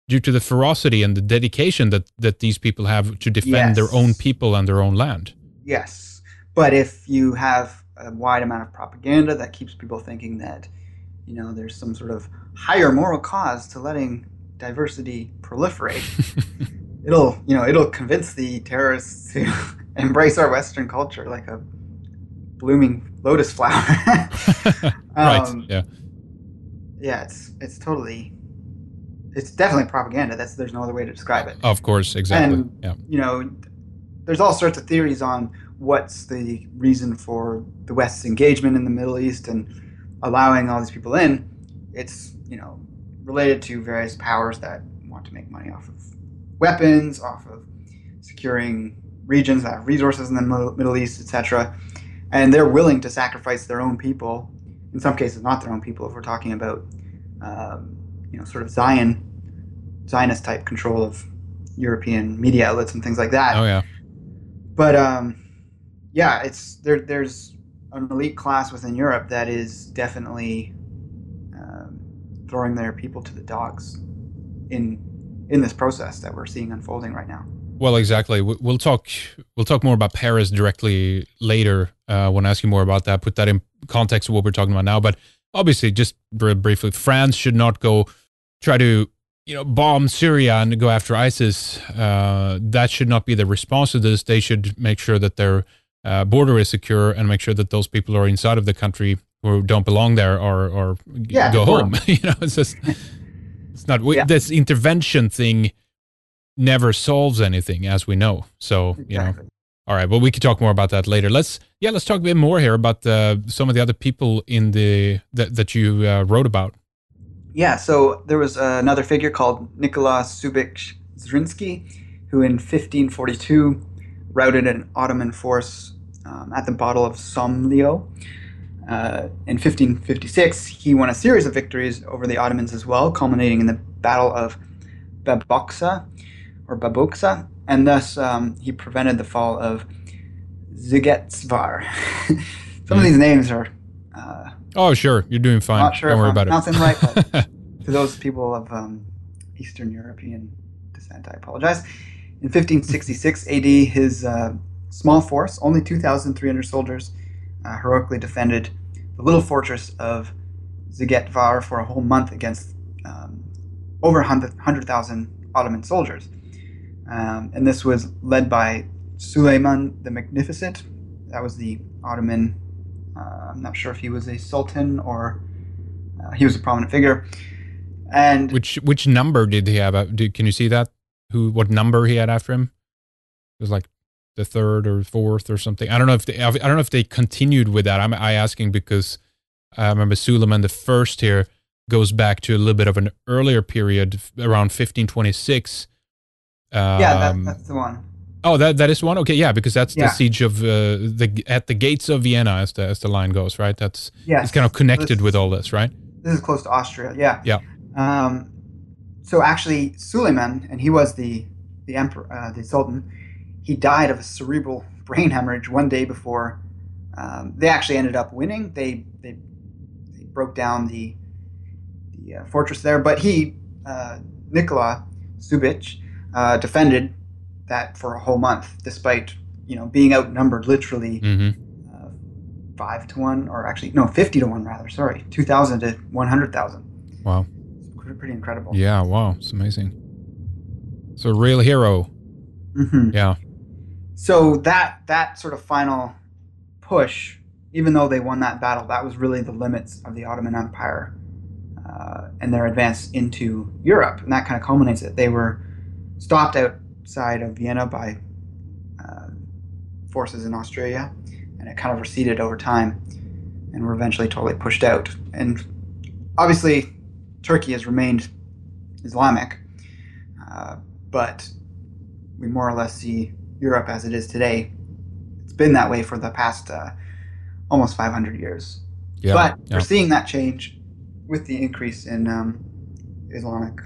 due to the ferocity and the dedication that these people have to defend their own people and their own land. Yes. But if you have a wide amount of propaganda that keeps people thinking that, there's some sort of higher moral cause to letting diversity proliferate, it'll convince the terrorists to embrace our Western culture like a blooming lotus flower. Right. Yeah. Yeah, it's definitely propaganda. There's no other way to describe it. Of course, exactly. And, there's all sorts of theories on what's the reason for the West's engagement in the Middle East and allowing all these people in. It's, related to various powers that want to make money off of weapons, off of securing regions that have resources in the Middle East, etc. And they're willing to sacrifice their own people, in some cases not their own people, if we're talking about, sort of Zionist type control of European media outlets and things like that. Oh, yeah. But, there's an elite class within Europe that is definitely throwing their people to the dogs in this process that we're seeing unfolding right now. Well, exactly. We'll talk more about Paris directly later. When I ask you more about that, put that in context of what we're talking about now. But obviously, just briefly, France should not go try to bomb Syria and go after ISIS. That should not be the response to this. They should make sure that their border is secure and make sure that those people who are inside of the country who don't belong there or go home. It's just it's not this intervention thing never solves anything, as we know. So exactly. All right. Well, we could talk more about that later. Let's talk a bit more here about some of the other people in that you wrote about. Yeah, so there was another figure called Nicolas Subik-Zrinski, who in 1542 routed an Ottoman force at the Battle of Somlyo. In 1556, he won a series of victories over the Ottomans as well, culminating in the Battle of Baboksa, and thus he prevented the fall of Zigetsvar. Some of these names are... oh, sure. You're doing fine. Not sure Don't worry about it. it. Right, but to those people of Eastern European descent, I apologize. In 1566 AD, his small force, only 2,300 soldiers, heroically defended the little fortress of Zigetvar for a whole month against over 100,000 Ottoman soldiers. And this was led by Suleiman the Magnificent. That was the Ottoman... I'm not sure if he was a sultan or he was a prominent figure. And which number did he have? Can you see that? What number he had after him? It was like the third or fourth or something. I don't know if they continued with that. I'm asking because I remember Suleiman the First here goes back to a little bit of an earlier period, around 1526. That's the one. Oh, that is one. Okay, yeah, because that's the siege of at the gates of Vienna, as the line goes, right? It's kind of connected with all this, right? This is close to Austria. Yeah. Yeah. So actually, Suleiman, and he was the emperor, the sultan. He died of a cerebral brain hemorrhage one day before they actually ended up winning. They broke down the fortress there, but he, Nicola Subic, defended that for a whole month, despite being outnumbered literally 5 to 1, or actually no, 50 to 1 rather. Sorry, 2,000 to 100,000. Wow, it's pretty incredible. Yeah, wow, it's amazing. So a real hero. Mm-hmm. Yeah. So that sort of final push, even though they won that battle, that was really the limits of the Ottoman Empire and their advance into Europe, and that kind of culminates it. They were stopped outside of Vienna by forces in Australia, and it kind of receded over time, and were eventually totally pushed out. And obviously, Turkey has remained Islamic, but we more or less see Europe as it is today. It's been that way for the past almost 500 years. Yeah, but we're seeing that change with the increase in Islamic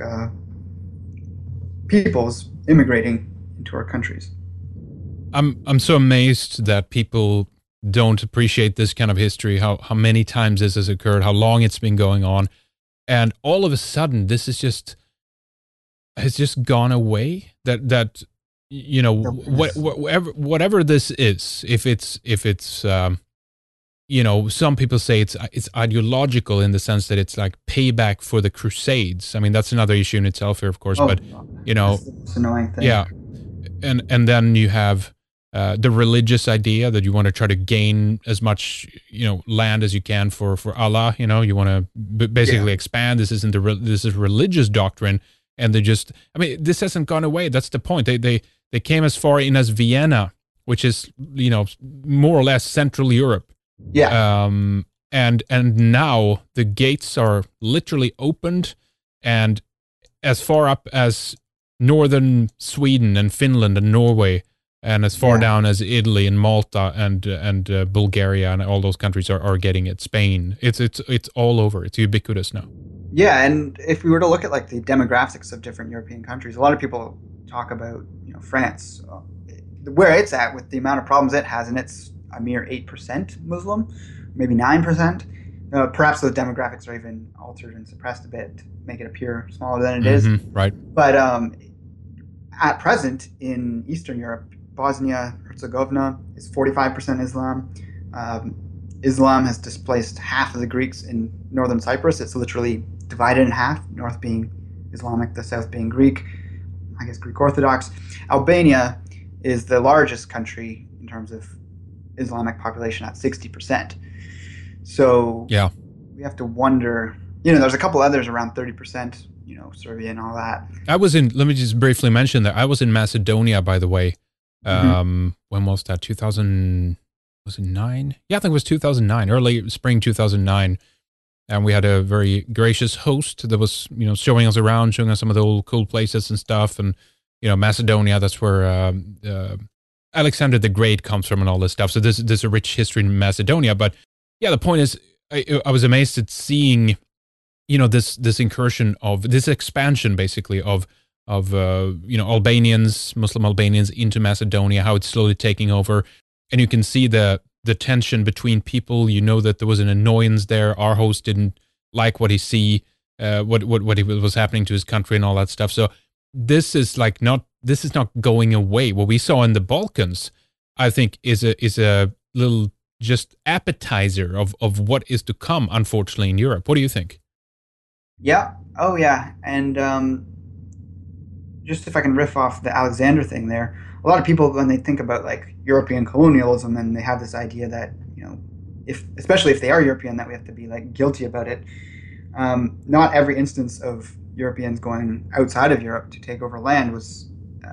peoples immigrating into our countries. I'm so amazed that people don't appreciate this kind of history, how many times this has occurred, how long it's been going on. And all of a sudden, this is just has just gone away. That you know, whatever this is, if it's you know, some people say it's ideological in the sense that it's like payback for the Crusades. I mean, that's another issue in itself here, of course. But you know, that's the most annoying thing. yeah, and then you have the religious idea that you want to try to gain as much, you know, land as you can for Allah. You know, you want to basically expand. This isn't this is religious doctrine, and they just. I mean, this hasn't gone away. That's the point. They came as far in as Vienna, which is, you know, more or less Central Europe. Yeah. And now the gates are literally opened, and as far up as northern Sweden and Finland and Norway, and as far down as Italy and Malta and Bulgaria and all those countries are getting it. Spain, it's all over. It's ubiquitous now. Yeah, and if we were to look at like the demographics of different European countries, a lot of people talk about, you know, France, where it's at with the amount of problems it has, and it's a mere 8% Muslim, maybe 9%. Perhaps those demographics are even altered and suppressed a bit to make it appear smaller than it is. Right. But at present in Eastern Europe, Bosnia-Herzegovina is 45% Islam. Islam has displaced half of the Greeks in northern Cyprus. It's literally divided in half, north being Islamic, the south being Greek, I guess Greek Orthodox. Albania is the largest country in terms of Islamic population at 60%. So yeah, we have to wonder, you know, there's a couple others around 30%, you know, Serbia and all that. Let me just briefly mention that I was in Macedonia, by the way. When was that? 2000, was it 9? Yeah, I think it was 2009, early spring 2009. And we had a very gracious host that was, you know, showing us around, showing us some of the old cool places and stuff. And, you know, Macedonia, that's where Alexander the Great comes from and all this stuff. So there's a rich history in Macedonia. But yeah, the point is, I was amazed at seeing, you know, this incursion of this expansion, basically of you know, Albanians, Muslim Albanians into Macedonia, how it's slowly taking over, and you can see the tension between people. You know that there was an annoyance there. Our host didn't like what he see, what was happening to his country and all that stuff. So this is not going away. What we saw in the Balkans, I think, is a little just appetizer of what is to come, unfortunately, in Europe. What do you think? Yeah. Oh, yeah. And just if I can riff off the Alexander thing there, a lot of people, when they think about like European colonialism, and they have this idea that, you know, especially if they are European, that we have to be like guilty about it. Not every instance of Europeans going outside of Europe to take over land was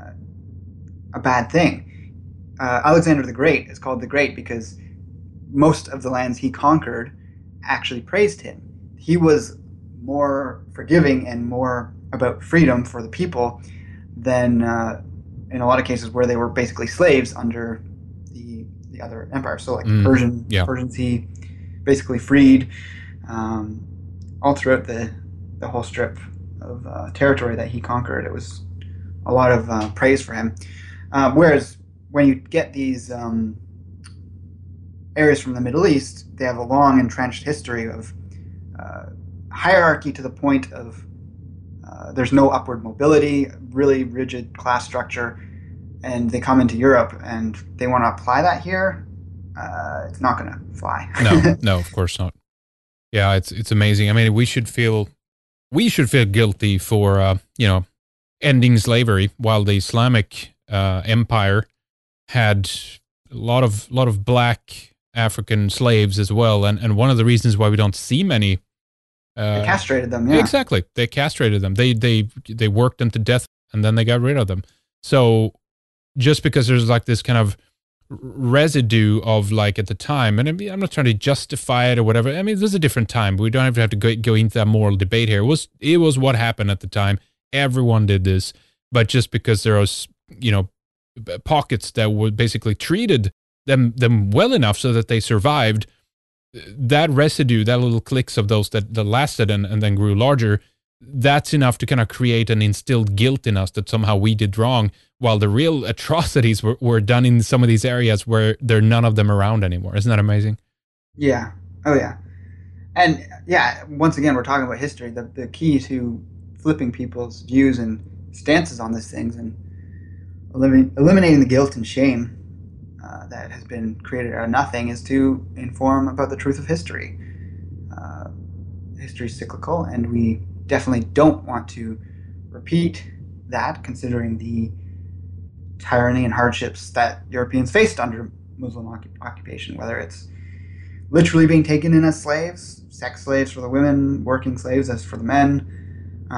a bad thing. Alexander the Great is called the Great because most of the lands he conquered actually praised him. He was more forgiving and more about freedom for the people than in a lot of cases where they were basically slaves under the other empires. So like Persians he basically freed all throughout the whole strip of territory that he conquered. It was a lot of praise for him. Whereas when you get these areas from the Middle East, they have a long entrenched history of hierarchy to the point of there's no upward mobility, really rigid class structure, and they come into Europe and they want to apply that here. It's not going to fly. No, of course not. Yeah, it's amazing. I mean, we should feel guilty for you know, ending slavery, while the Islamic empire had a lot of black African slaves as well, and one of the reasons why we don't see many. They castrated them, yeah. Exactly. They castrated them. They worked them to death, and then they got rid of them. So just because there's like this kind of residue of like at the time, and I'm not trying to justify it or whatever. I mean, there's a different time. We don't have to go into that moral debate here. It was what happened at the time. Everyone did this, but just because there was, you know, pockets that were basically treated them well enough so that they survived, that residue, that little cliques of those that lasted and then grew larger, that's enough to kind of create an instilled guilt in us that somehow we did wrong, while the real atrocities were done in some of these areas where there are none of them around anymore. Isn't that amazing? Yeah. Oh, yeah. And yeah, once again, we're talking about history. The key to flipping people's views and stances on these things and eliminating the guilt and shame that has been created out of nothing is to inform about the truth of history. History is cyclical, and we definitely don't want to repeat that, considering the tyranny and hardships that Europeans faced under Muslim occupation, whether it's literally being taken in as slaves, sex slaves for the women, working slaves as for the men.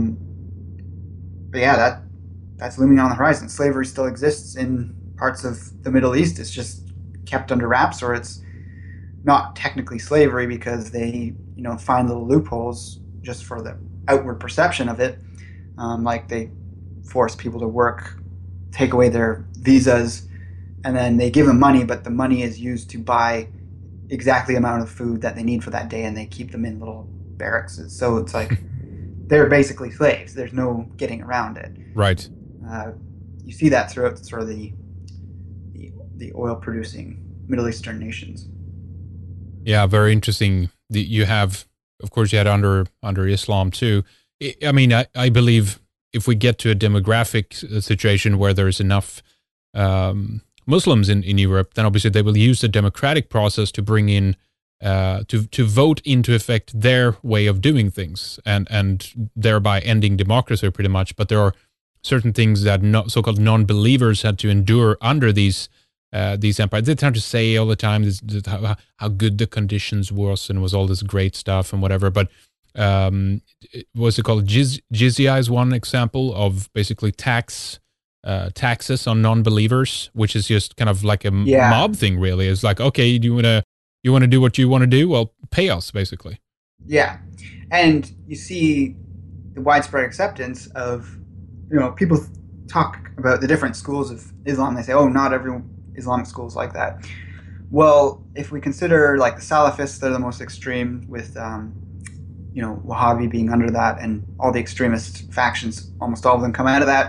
But yeah, that's looming on the horizon. Slavery still exists in parts of the Middle East. It's just kept under wraps, or it's not technically slavery because they, find little loopholes just for the outward perception of it. Like they force people to work, take away their visas, and then they give them money, but the money is used to buy exactly the amount of food that they need for that day, and they keep them in little barracks. So it's like they're basically slaves. There's no getting around it. Right. You see that throughout sort of the oil-producing Middle Eastern nations. Yeah, very interesting. You have, of course, you had under Islam too. I mean, I believe if we get to a demographic situation where there's enough Muslims in Europe, then obviously they will use the democratic process to bring in to vote into effect their way of doing things, and thereby ending democracy pretty much. But there are certain things that so-called non-believers had to endure under these empires. They tend to say all the time how good the conditions was, and was all this great stuff and whatever. But what's it called? Jizya is one example of basically taxes on non-believers, which is just kind of like a mob thing, really. It's like, okay, do you want to do what you want to do? Well, pay us, basically. Yeah, and you see the widespread acceptance of, people talk about the different schools of Islam. They say, oh, not every Islamic school is like that. Well, if we consider like the Salafists, they're the most extreme, with Wahhabi being under that, and all the extremist factions, almost all of them come out of that.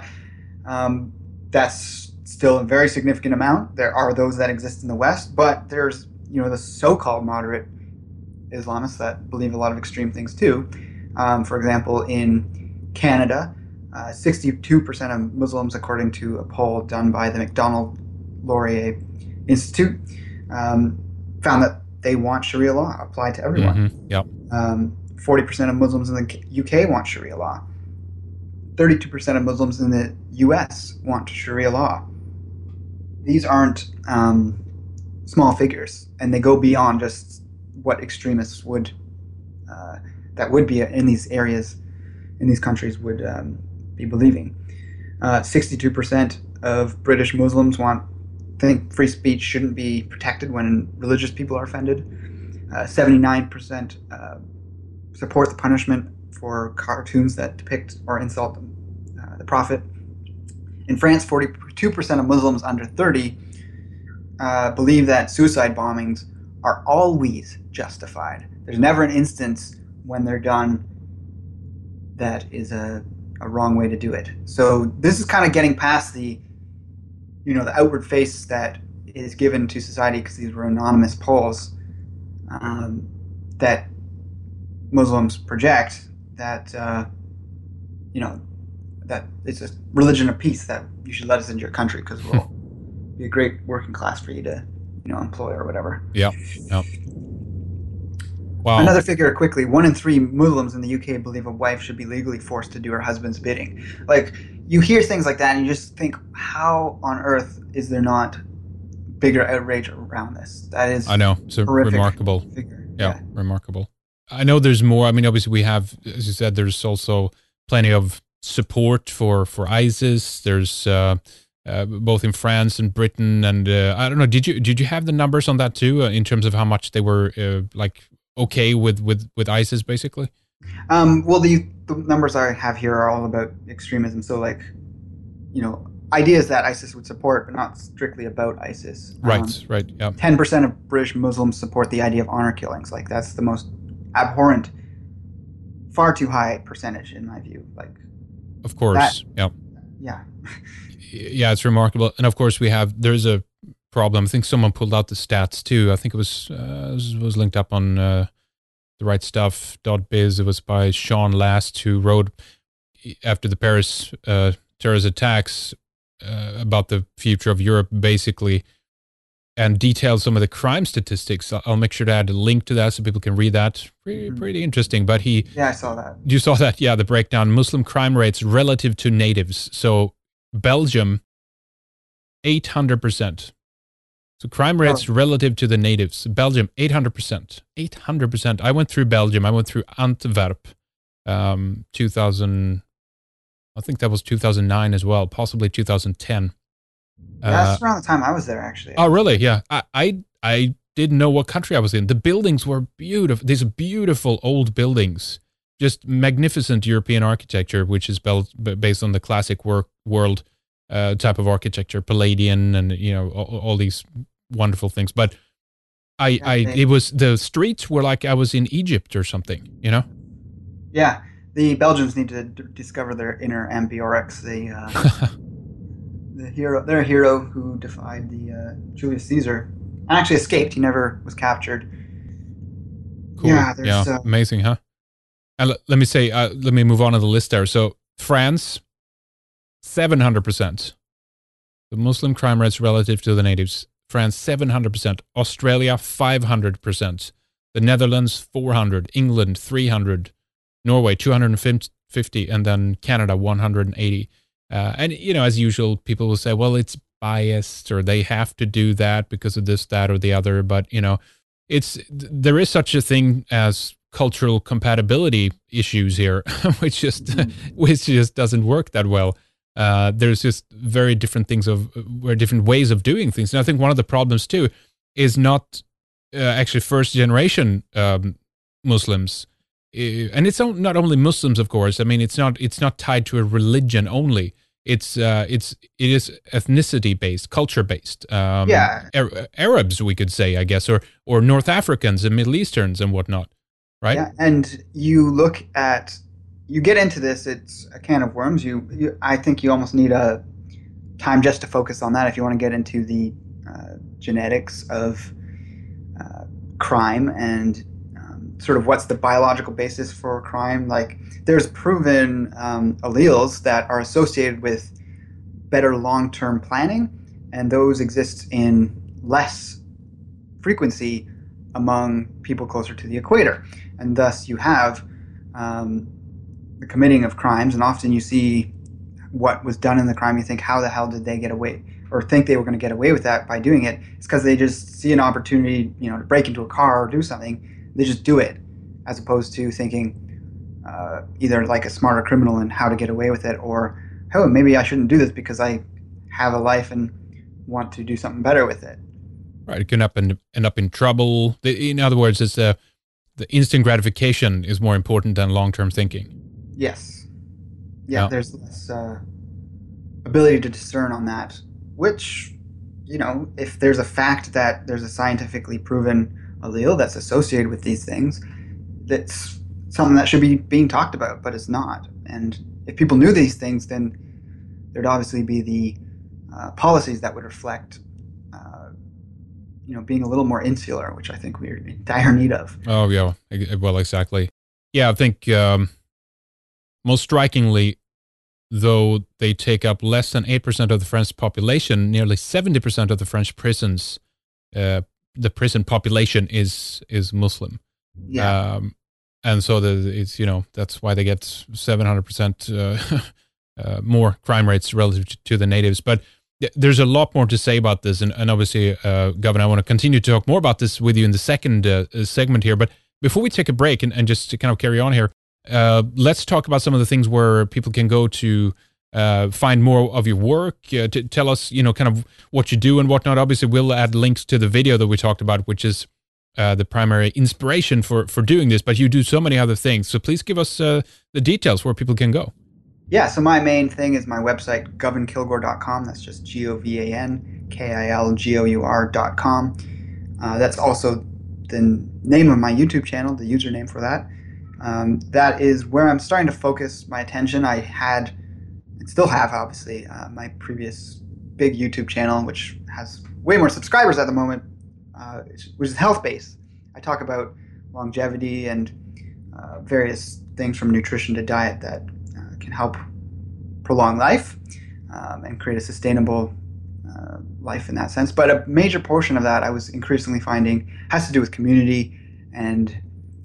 That's still a very significant amount. There are those that exist in the West, but there's the so-called moderate Islamists that believe a lot of extreme things too. For example, in Canada, 62% of Muslims, according to a poll done by the Macdonald-Laurier Institute, found that they want Sharia law applied to everyone. Mm-hmm. Yep. 40% of Muslims in the UK want Sharia law. 32% of Muslims in the US want Sharia law. These aren't small figures, and they go beyond just what extremists would that would be in these areas, in these countries, would be believing. 62% of British Muslims think free speech shouldn't be protected when religious people are offended. 79% support the punishment for cartoons that depict or insult the Prophet. In France, 42% of Muslims under 30 believe that suicide bombings are always justified. There's never an instance when they're done that is a wrong way to do it. So this is kind of getting past the outward face that is given to society, because these were anonymous polls that Muslims project, that that it's a religion of peace, that you should let us into your country because we'll be a great working class for you to employ or whatever. Yeah. Wow. Another figure quickly: 1 in 3 Muslims in the UK believe a wife should be legally forced to do her husband's bidding. Like, you hear things like that and you just think, how on earth is there not bigger outrage around this? That is, I know, it's a remarkable figure. Yeah, remarkable. I know there's more. I mean, obviously we have, as you said, there's also plenty of support for ISIS. There's both in France and Britain, and I don't know. Did you have the numbers on that too, in terms of how much they were okay with ISIS, basically? Well, the numbers I have here are all about extremism. So, ideas that ISIS would support, but not strictly about ISIS. Right. Yeah. 10% of British Muslims support the idea of honor killings. Like, that's the most abhorrent, far too high percentage in my view. Like, of course, yeah. Yeah, it's remarkable. And of course, there's a problem. I think someone pulled out the stats too. I think it was linked up on therightstuff.biz. It was by Sean Last, who wrote, after the Paris terrorist attacks about the future of Europe, basically, and detailed some of the crime statistics. I'll make sure to add a link to that so people can read that. Pretty interesting. But I saw that. You saw that? Yeah, the breakdown. Muslim crime rates relative to natives. So Belgium, 800%. So crime rates relative to the natives. Belgium, 800%. 800%. I went through Belgium. I went through Antwerp, 2000. I think that was 2009 as well, possibly 2010. That's around the time I was there, actually. Oh, really? Yeah. I didn't know what country I was in. The buildings were beautiful. These beautiful old buildings, just magnificent European architecture, which is based on the classic world type of architecture, Palladian, and all these wonderful things. But it was, the streets were like I was in Egypt or something. Yeah, the Belgians need to discover their inner Ambiorix. Their hero who defied the Julius Caesar and actually escaped. He never was captured. Cool. Yeah, amazing, huh? And let me move on to the list there. So France, 700%. The Muslim crime rates relative to the natives. France, 700%. Australia, 500%. The Netherlands, 400. England, 300. Norway, 250. And then Canada, 180. And, as usual, people will say, well, it's biased, or they have to do that because of this, that, or the other. But, there is such a thing as cultural compatibility issues here, which just doesn't work that well. There's just very different things different ways of doing things. And I think one of the problems too is not actually first generation Muslims, and it's not only Muslims, of course. I mean, it's not tied to a religion only. It is ethnicity based, culture based. Arabs, we could say, I guess, or North Africans and Middle Easterns and whatnot, right? Yeah, and you get into this, it's a can of worms. I think you almost need a time just to focus on that if you want to get into the genetics of crime and sort of what's the biological basis for crime. Like, there's proven alleles that are associated with better long-term planning, and those exist in less frequency among people closer to the equator. And thus you have the committing of crimes, and often you see what was done in the crime. You think, how the hell did they get away, or think they were going to get away with that by doing it? It's because they just see an opportunity, to break into a car or do something. They just do it, as opposed to thinking either like a smarter criminal and how to get away with it, or, oh, maybe I shouldn't do this because I have a life and want to do something better with it. Right, it can end up in trouble. In other words, it's the instant gratification is more important than long-term thinking. Yes. Yeah, there's less ability to discern on that, which, if there's a fact that there's a scientifically proven allele that's associated with these things, that's something that should be being talked about, but it's not. And if people knew these things, then there'd obviously be the policies that would reflect being a little more insular, which I think we're in dire need of. Oh, yeah. Well, exactly. Yeah, I think most strikingly, though they take up less than 8% of the French population, nearly 70% of the French prisons, the prison population is Muslim. Yeah. And so it's, that's why they get 700% more crime rates relative to the natives. But there's a lot more to say about this. And obviously, Gavin, I want to continue to talk more about this with you in the second segment here. But before we take a break and just to kind of carry on here, let's talk about some of the things where people can go to find more of your work, to tell us, kind of what you do and whatnot. Obviously, we'll add links to the video that we talked about, which is the primary inspiration for doing this. But you do so many other things. So please give us the details where people can go. Yeah, so my main thing is my website, govankilgour.com. That's just GOVANKILGOUR.com. That's also the name of my YouTube channel, the username for that. That is where I'm starting to focus my attention. I had, and still have, obviously, my previous big YouTube channel, which has way more subscribers at the moment, which is health-based. I talk about longevity and various things from nutrition to diet that can help prolong life and create a sustainable life in that sense. But a major portion of that I was increasingly finding has to do with community and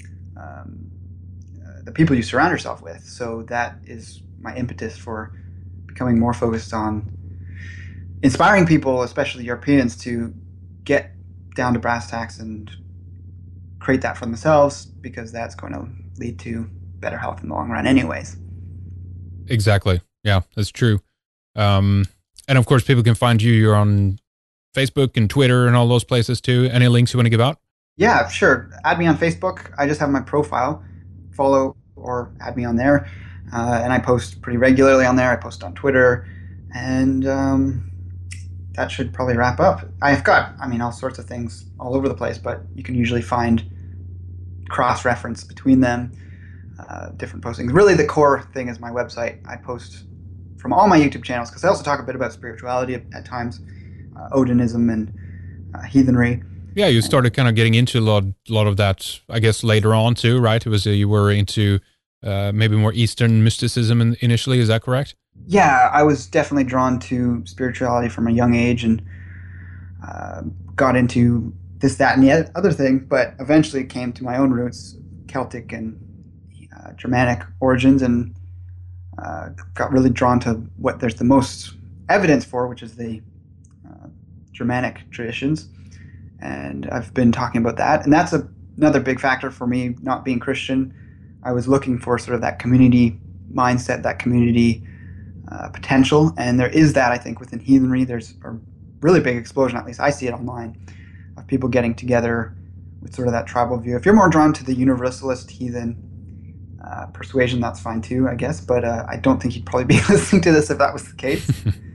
the people you surround yourself with. So that is my impetus for becoming more focused on inspiring people, especially Europeans, to get down to brass tacks and create that for themselves, because that's going to lead to better health in the long run anyways. Exactly. Yeah, that's true. And of course, people can find you. You're on Facebook and Twitter and all those places too. Any links you want to give out? Yeah, sure. Add me on Facebook. I just have my profile. Follow or add me on there. And I post pretty regularly on there. I post on Twitter. And that should probably wrap up. I've got, all sorts of things all over the place, but you can usually find cross-reference between them, different postings. Really, the core thing is my website. I post from all my YouTube channels, because I also talk a bit about spirituality at times, Odinism and heathenry. Yeah, you started kind of getting into a lot of that, I guess, later on too, right? It was you were into maybe more Eastern mysticism initially. Is that correct? Yeah, I was definitely drawn to spirituality from a young age and got into this, that, and the other thing, but eventually came to my own roots, Celtic and Germanic origins, and got really drawn to what there's the most evidence for, which is the Germanic traditions. And I've been talking about that. And that's another big factor for me not being Christian. I was looking for sort of that community mindset, that community potential. And there is that, I think, within heathenry. There's a really big explosion, at least I see it online, of people getting together with sort of that tribal view. If you're more drawn to the universalist heathen persuasion, that's fine too, I guess. But I don't think you'd probably be listening to this if that was the case.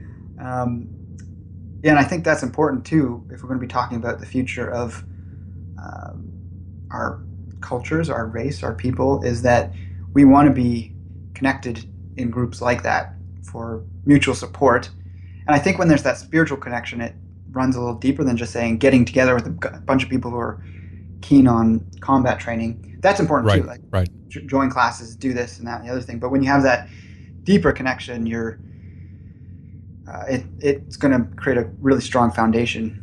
Yeah, and I think that's important too, if we're going to be talking about the future of our cultures, our race, our people, is that we want to be connected in groups like that for mutual support. And I think when there's that spiritual connection, it runs a little deeper than just saying getting together with a bunch of people who are keen on combat training. That's important too. Like, right. Join classes, do this and that and the other thing. But when you have that deeper connection, it's going to create a really strong foundation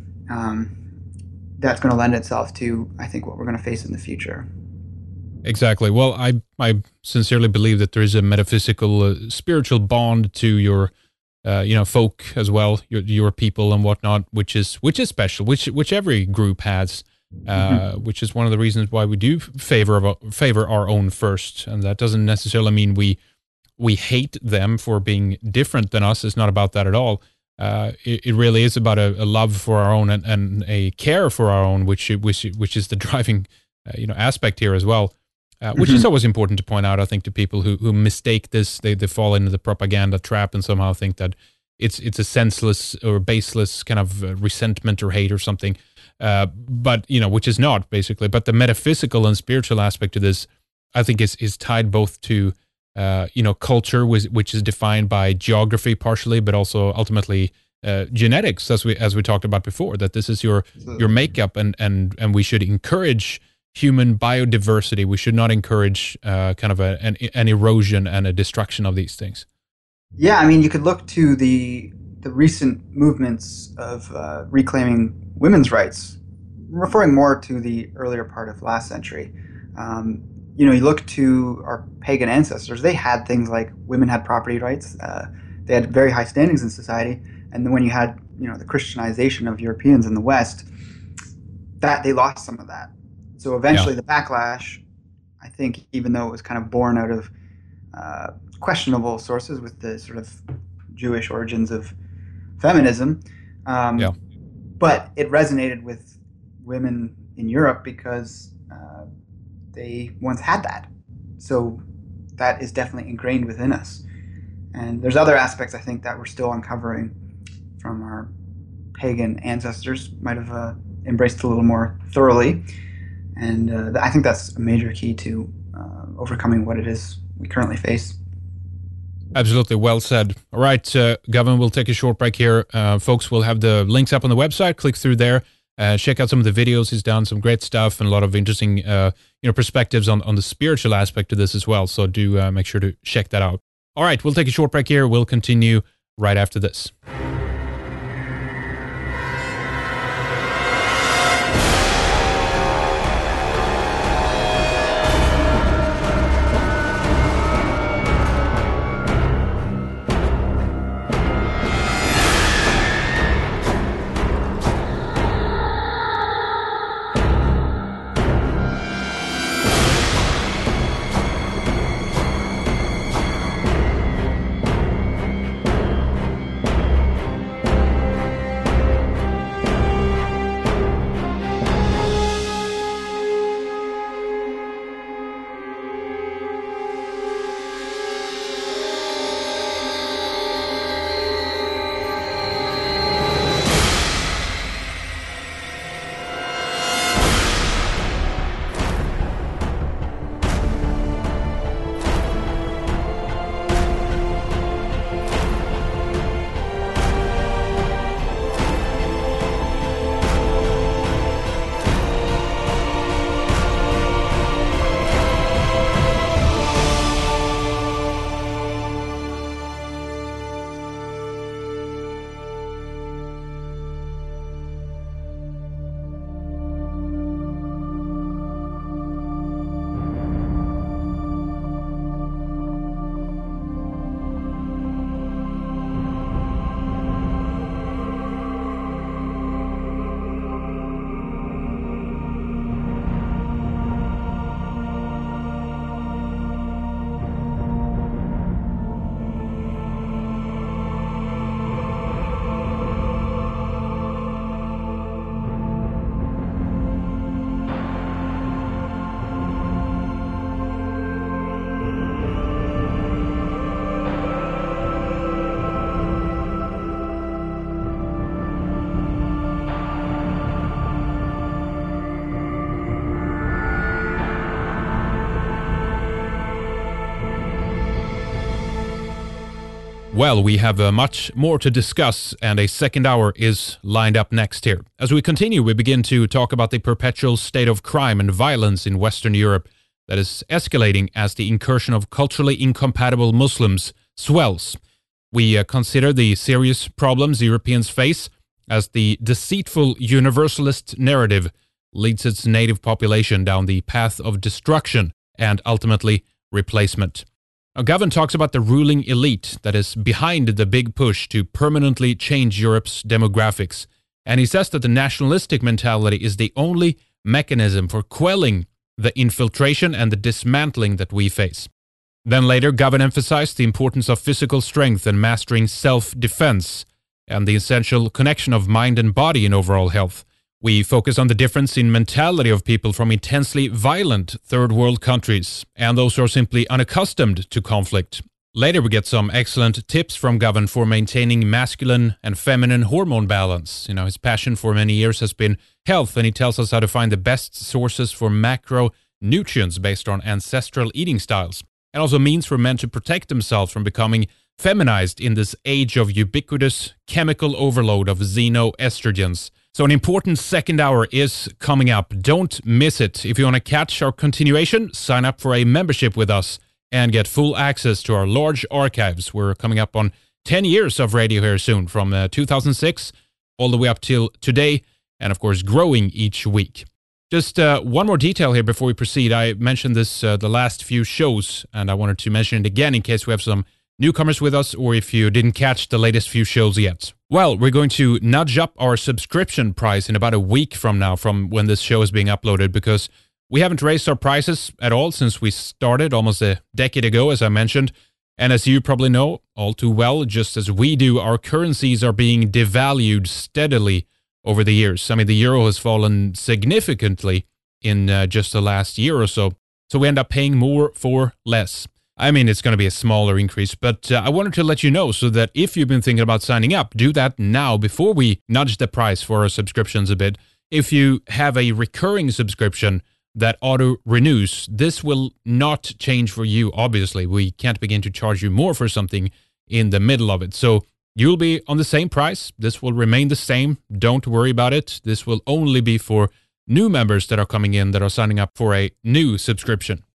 that's going to lend itself to, I think, what we're going to face in the future. Exactly. Well, I sincerely believe that there is a metaphysical, spiritual bond to your, folk as well, your people and whatnot, which is special, which every group has, which is one of the reasons why we do favor our own first, and that doesn't necessarily mean we hate them for being different than us. It's not about that at all. It really is about a love for our own and a care for our own, which is the driving aspect here as well. Which is always important to point out, I think, to people who mistake this. They fall into the propaganda trap and somehow think that it's a senseless or baseless kind of resentment or hate or something. But which is not, basically. But the metaphysical and spiritual aspect to this, I think, is tied both to culture, which is defined by geography partially, but also ultimately genetics, as we talked about before. That this is your makeup, and we should encourage human biodiversity. We should not encourage kind of an erosion and a destruction of these things. Yeah, you could look to the recent movements of reclaiming women's rights, referring more to the earlier part of last century. You look to our pagan ancestors, they had things like women had property rights, they had very high standings in society, and then when you had, the Christianization of Europeans in the West, that they lost some of that. So eventually the backlash, I think, even though it was kind of born out of questionable sources with the sort of Jewish origins of feminism, but it resonated with women in Europe because they once had that. So that is definitely ingrained within us. And there's other aspects, I think, that we're still uncovering from our pagan ancestors, might have embraced a little more thoroughly. And I think that's a major key to overcoming what it is we currently face. Absolutely. Well said. All right, Gavin, we'll take a short break here. Folks, we'll have the links up on the website. Click through there. Check out some of the videos. He's done some great stuff and a lot of interesting perspectives on the spiritual aspect of this as well. So do make sure to check that out. All right, we'll take a short break here. We'll continue right after this. Well, we have much more to discuss, and a second hour is lined up next here. As we continue, we begin to talk about the perpetual state of crime and violence in Western Europe that is escalating as the incursion of culturally incompatible Muslims swells. We consider the serious problems Europeans face as the deceitful universalist narrative leads its native population down the path of destruction and ultimately replacement. Now, Gavin talks about the ruling elite that is behind the big push to permanently change Europe's demographics, and he says that the nationalistic mentality is the only mechanism for quelling the infiltration and the dismantling that we face. Then later, Gavin emphasized the importance of physical strength and mastering self-defense, and the essential connection of mind and body in overall health. We focus on the difference in mentality of people from intensely violent third world countries and those who are simply unaccustomed to conflict. Later we get some excellent tips from Gavin for maintaining masculine and feminine hormone balance. His passion for many years has been health, and he tells us how to find the best sources for macronutrients based on ancestral eating styles, and also means for men to protect themselves from becoming feminized in this age of ubiquitous chemical overload of xenoestrogens. So an important second hour is coming up. Don't miss it. If you want to catch our continuation, sign up for a membership with us and get full access to our large archives. We're coming up on 10 years of radio here soon, from 2006 all the way up till today, and of course growing each week. Just one more detail here before we proceed. I mentioned this the last few shows, and I wanted to mention it again in case we have some newcomers with us, or if you didn't catch the latest few shows yet. Well, we're going to nudge up our subscription price in about a week from now, from when this show is being uploaded, because we haven't raised our prices at all since we started almost a decade ago, as I mentioned. And as you probably know all too well, just as we do, our currencies are being devalued steadily over the years. I mean, the euro has fallen significantly in just the last year or so. So we end up paying more for less. I mean, it's going to be a smaller increase, but I wanted to let you know so that if you've been thinking about signing up, do that now before we nudge the price for our subscriptions a bit. If you have a recurring subscription that auto-renews, this will not change for you, obviously. We can't begin to charge you more for something in the middle of it. So you'll be on the same price. This will remain the same. Don't worry about it. This will only be for new members that are coming in that are signing up for a new subscription.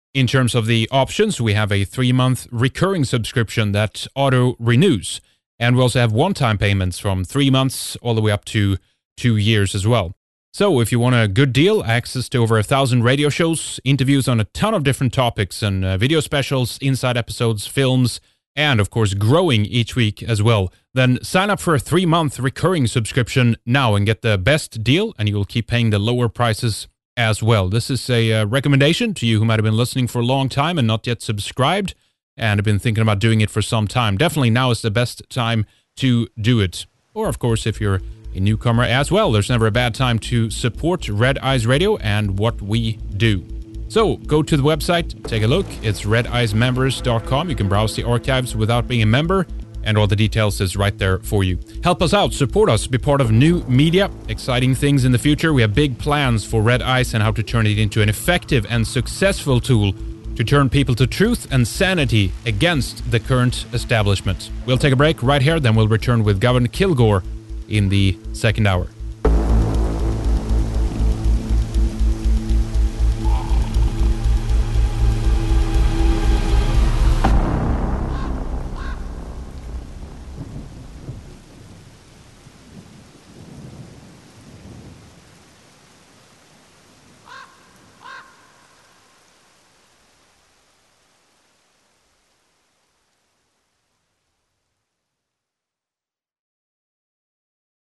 In terms of the options, we have a 3-month recurring subscription that auto-renews. And we also have one-time payments from 3 months all the way up to 2 years as well. So if you want a good deal, access to over 1,000 radio shows, interviews on a ton of different topics, and video specials, inside episodes, films, and of course growing each week as well, then sign up for a 3-month recurring subscription now and get the best deal, and you will keep paying the lower prices as well. This is a recommendation to you who might have been listening for a long time and not yet subscribed and have been thinking about doing it for some time. Definitely now is the best time to do it. Or of course, if you're a newcomer as well, there's never a bad time to support Red Eyes Radio and what we do. So go to the website, take a look. It's redeyesmembers.com. You can browse the archives without being a member, and all the details is right there for you. Help us out, support us, be part of new media, exciting things in the future. We have big plans for Red Eyes and how to turn it into an effective and successful tool to turn people to truth and sanity against the current establishment. We'll take a break right here, then we'll return with Governor Kilgore in the second hour.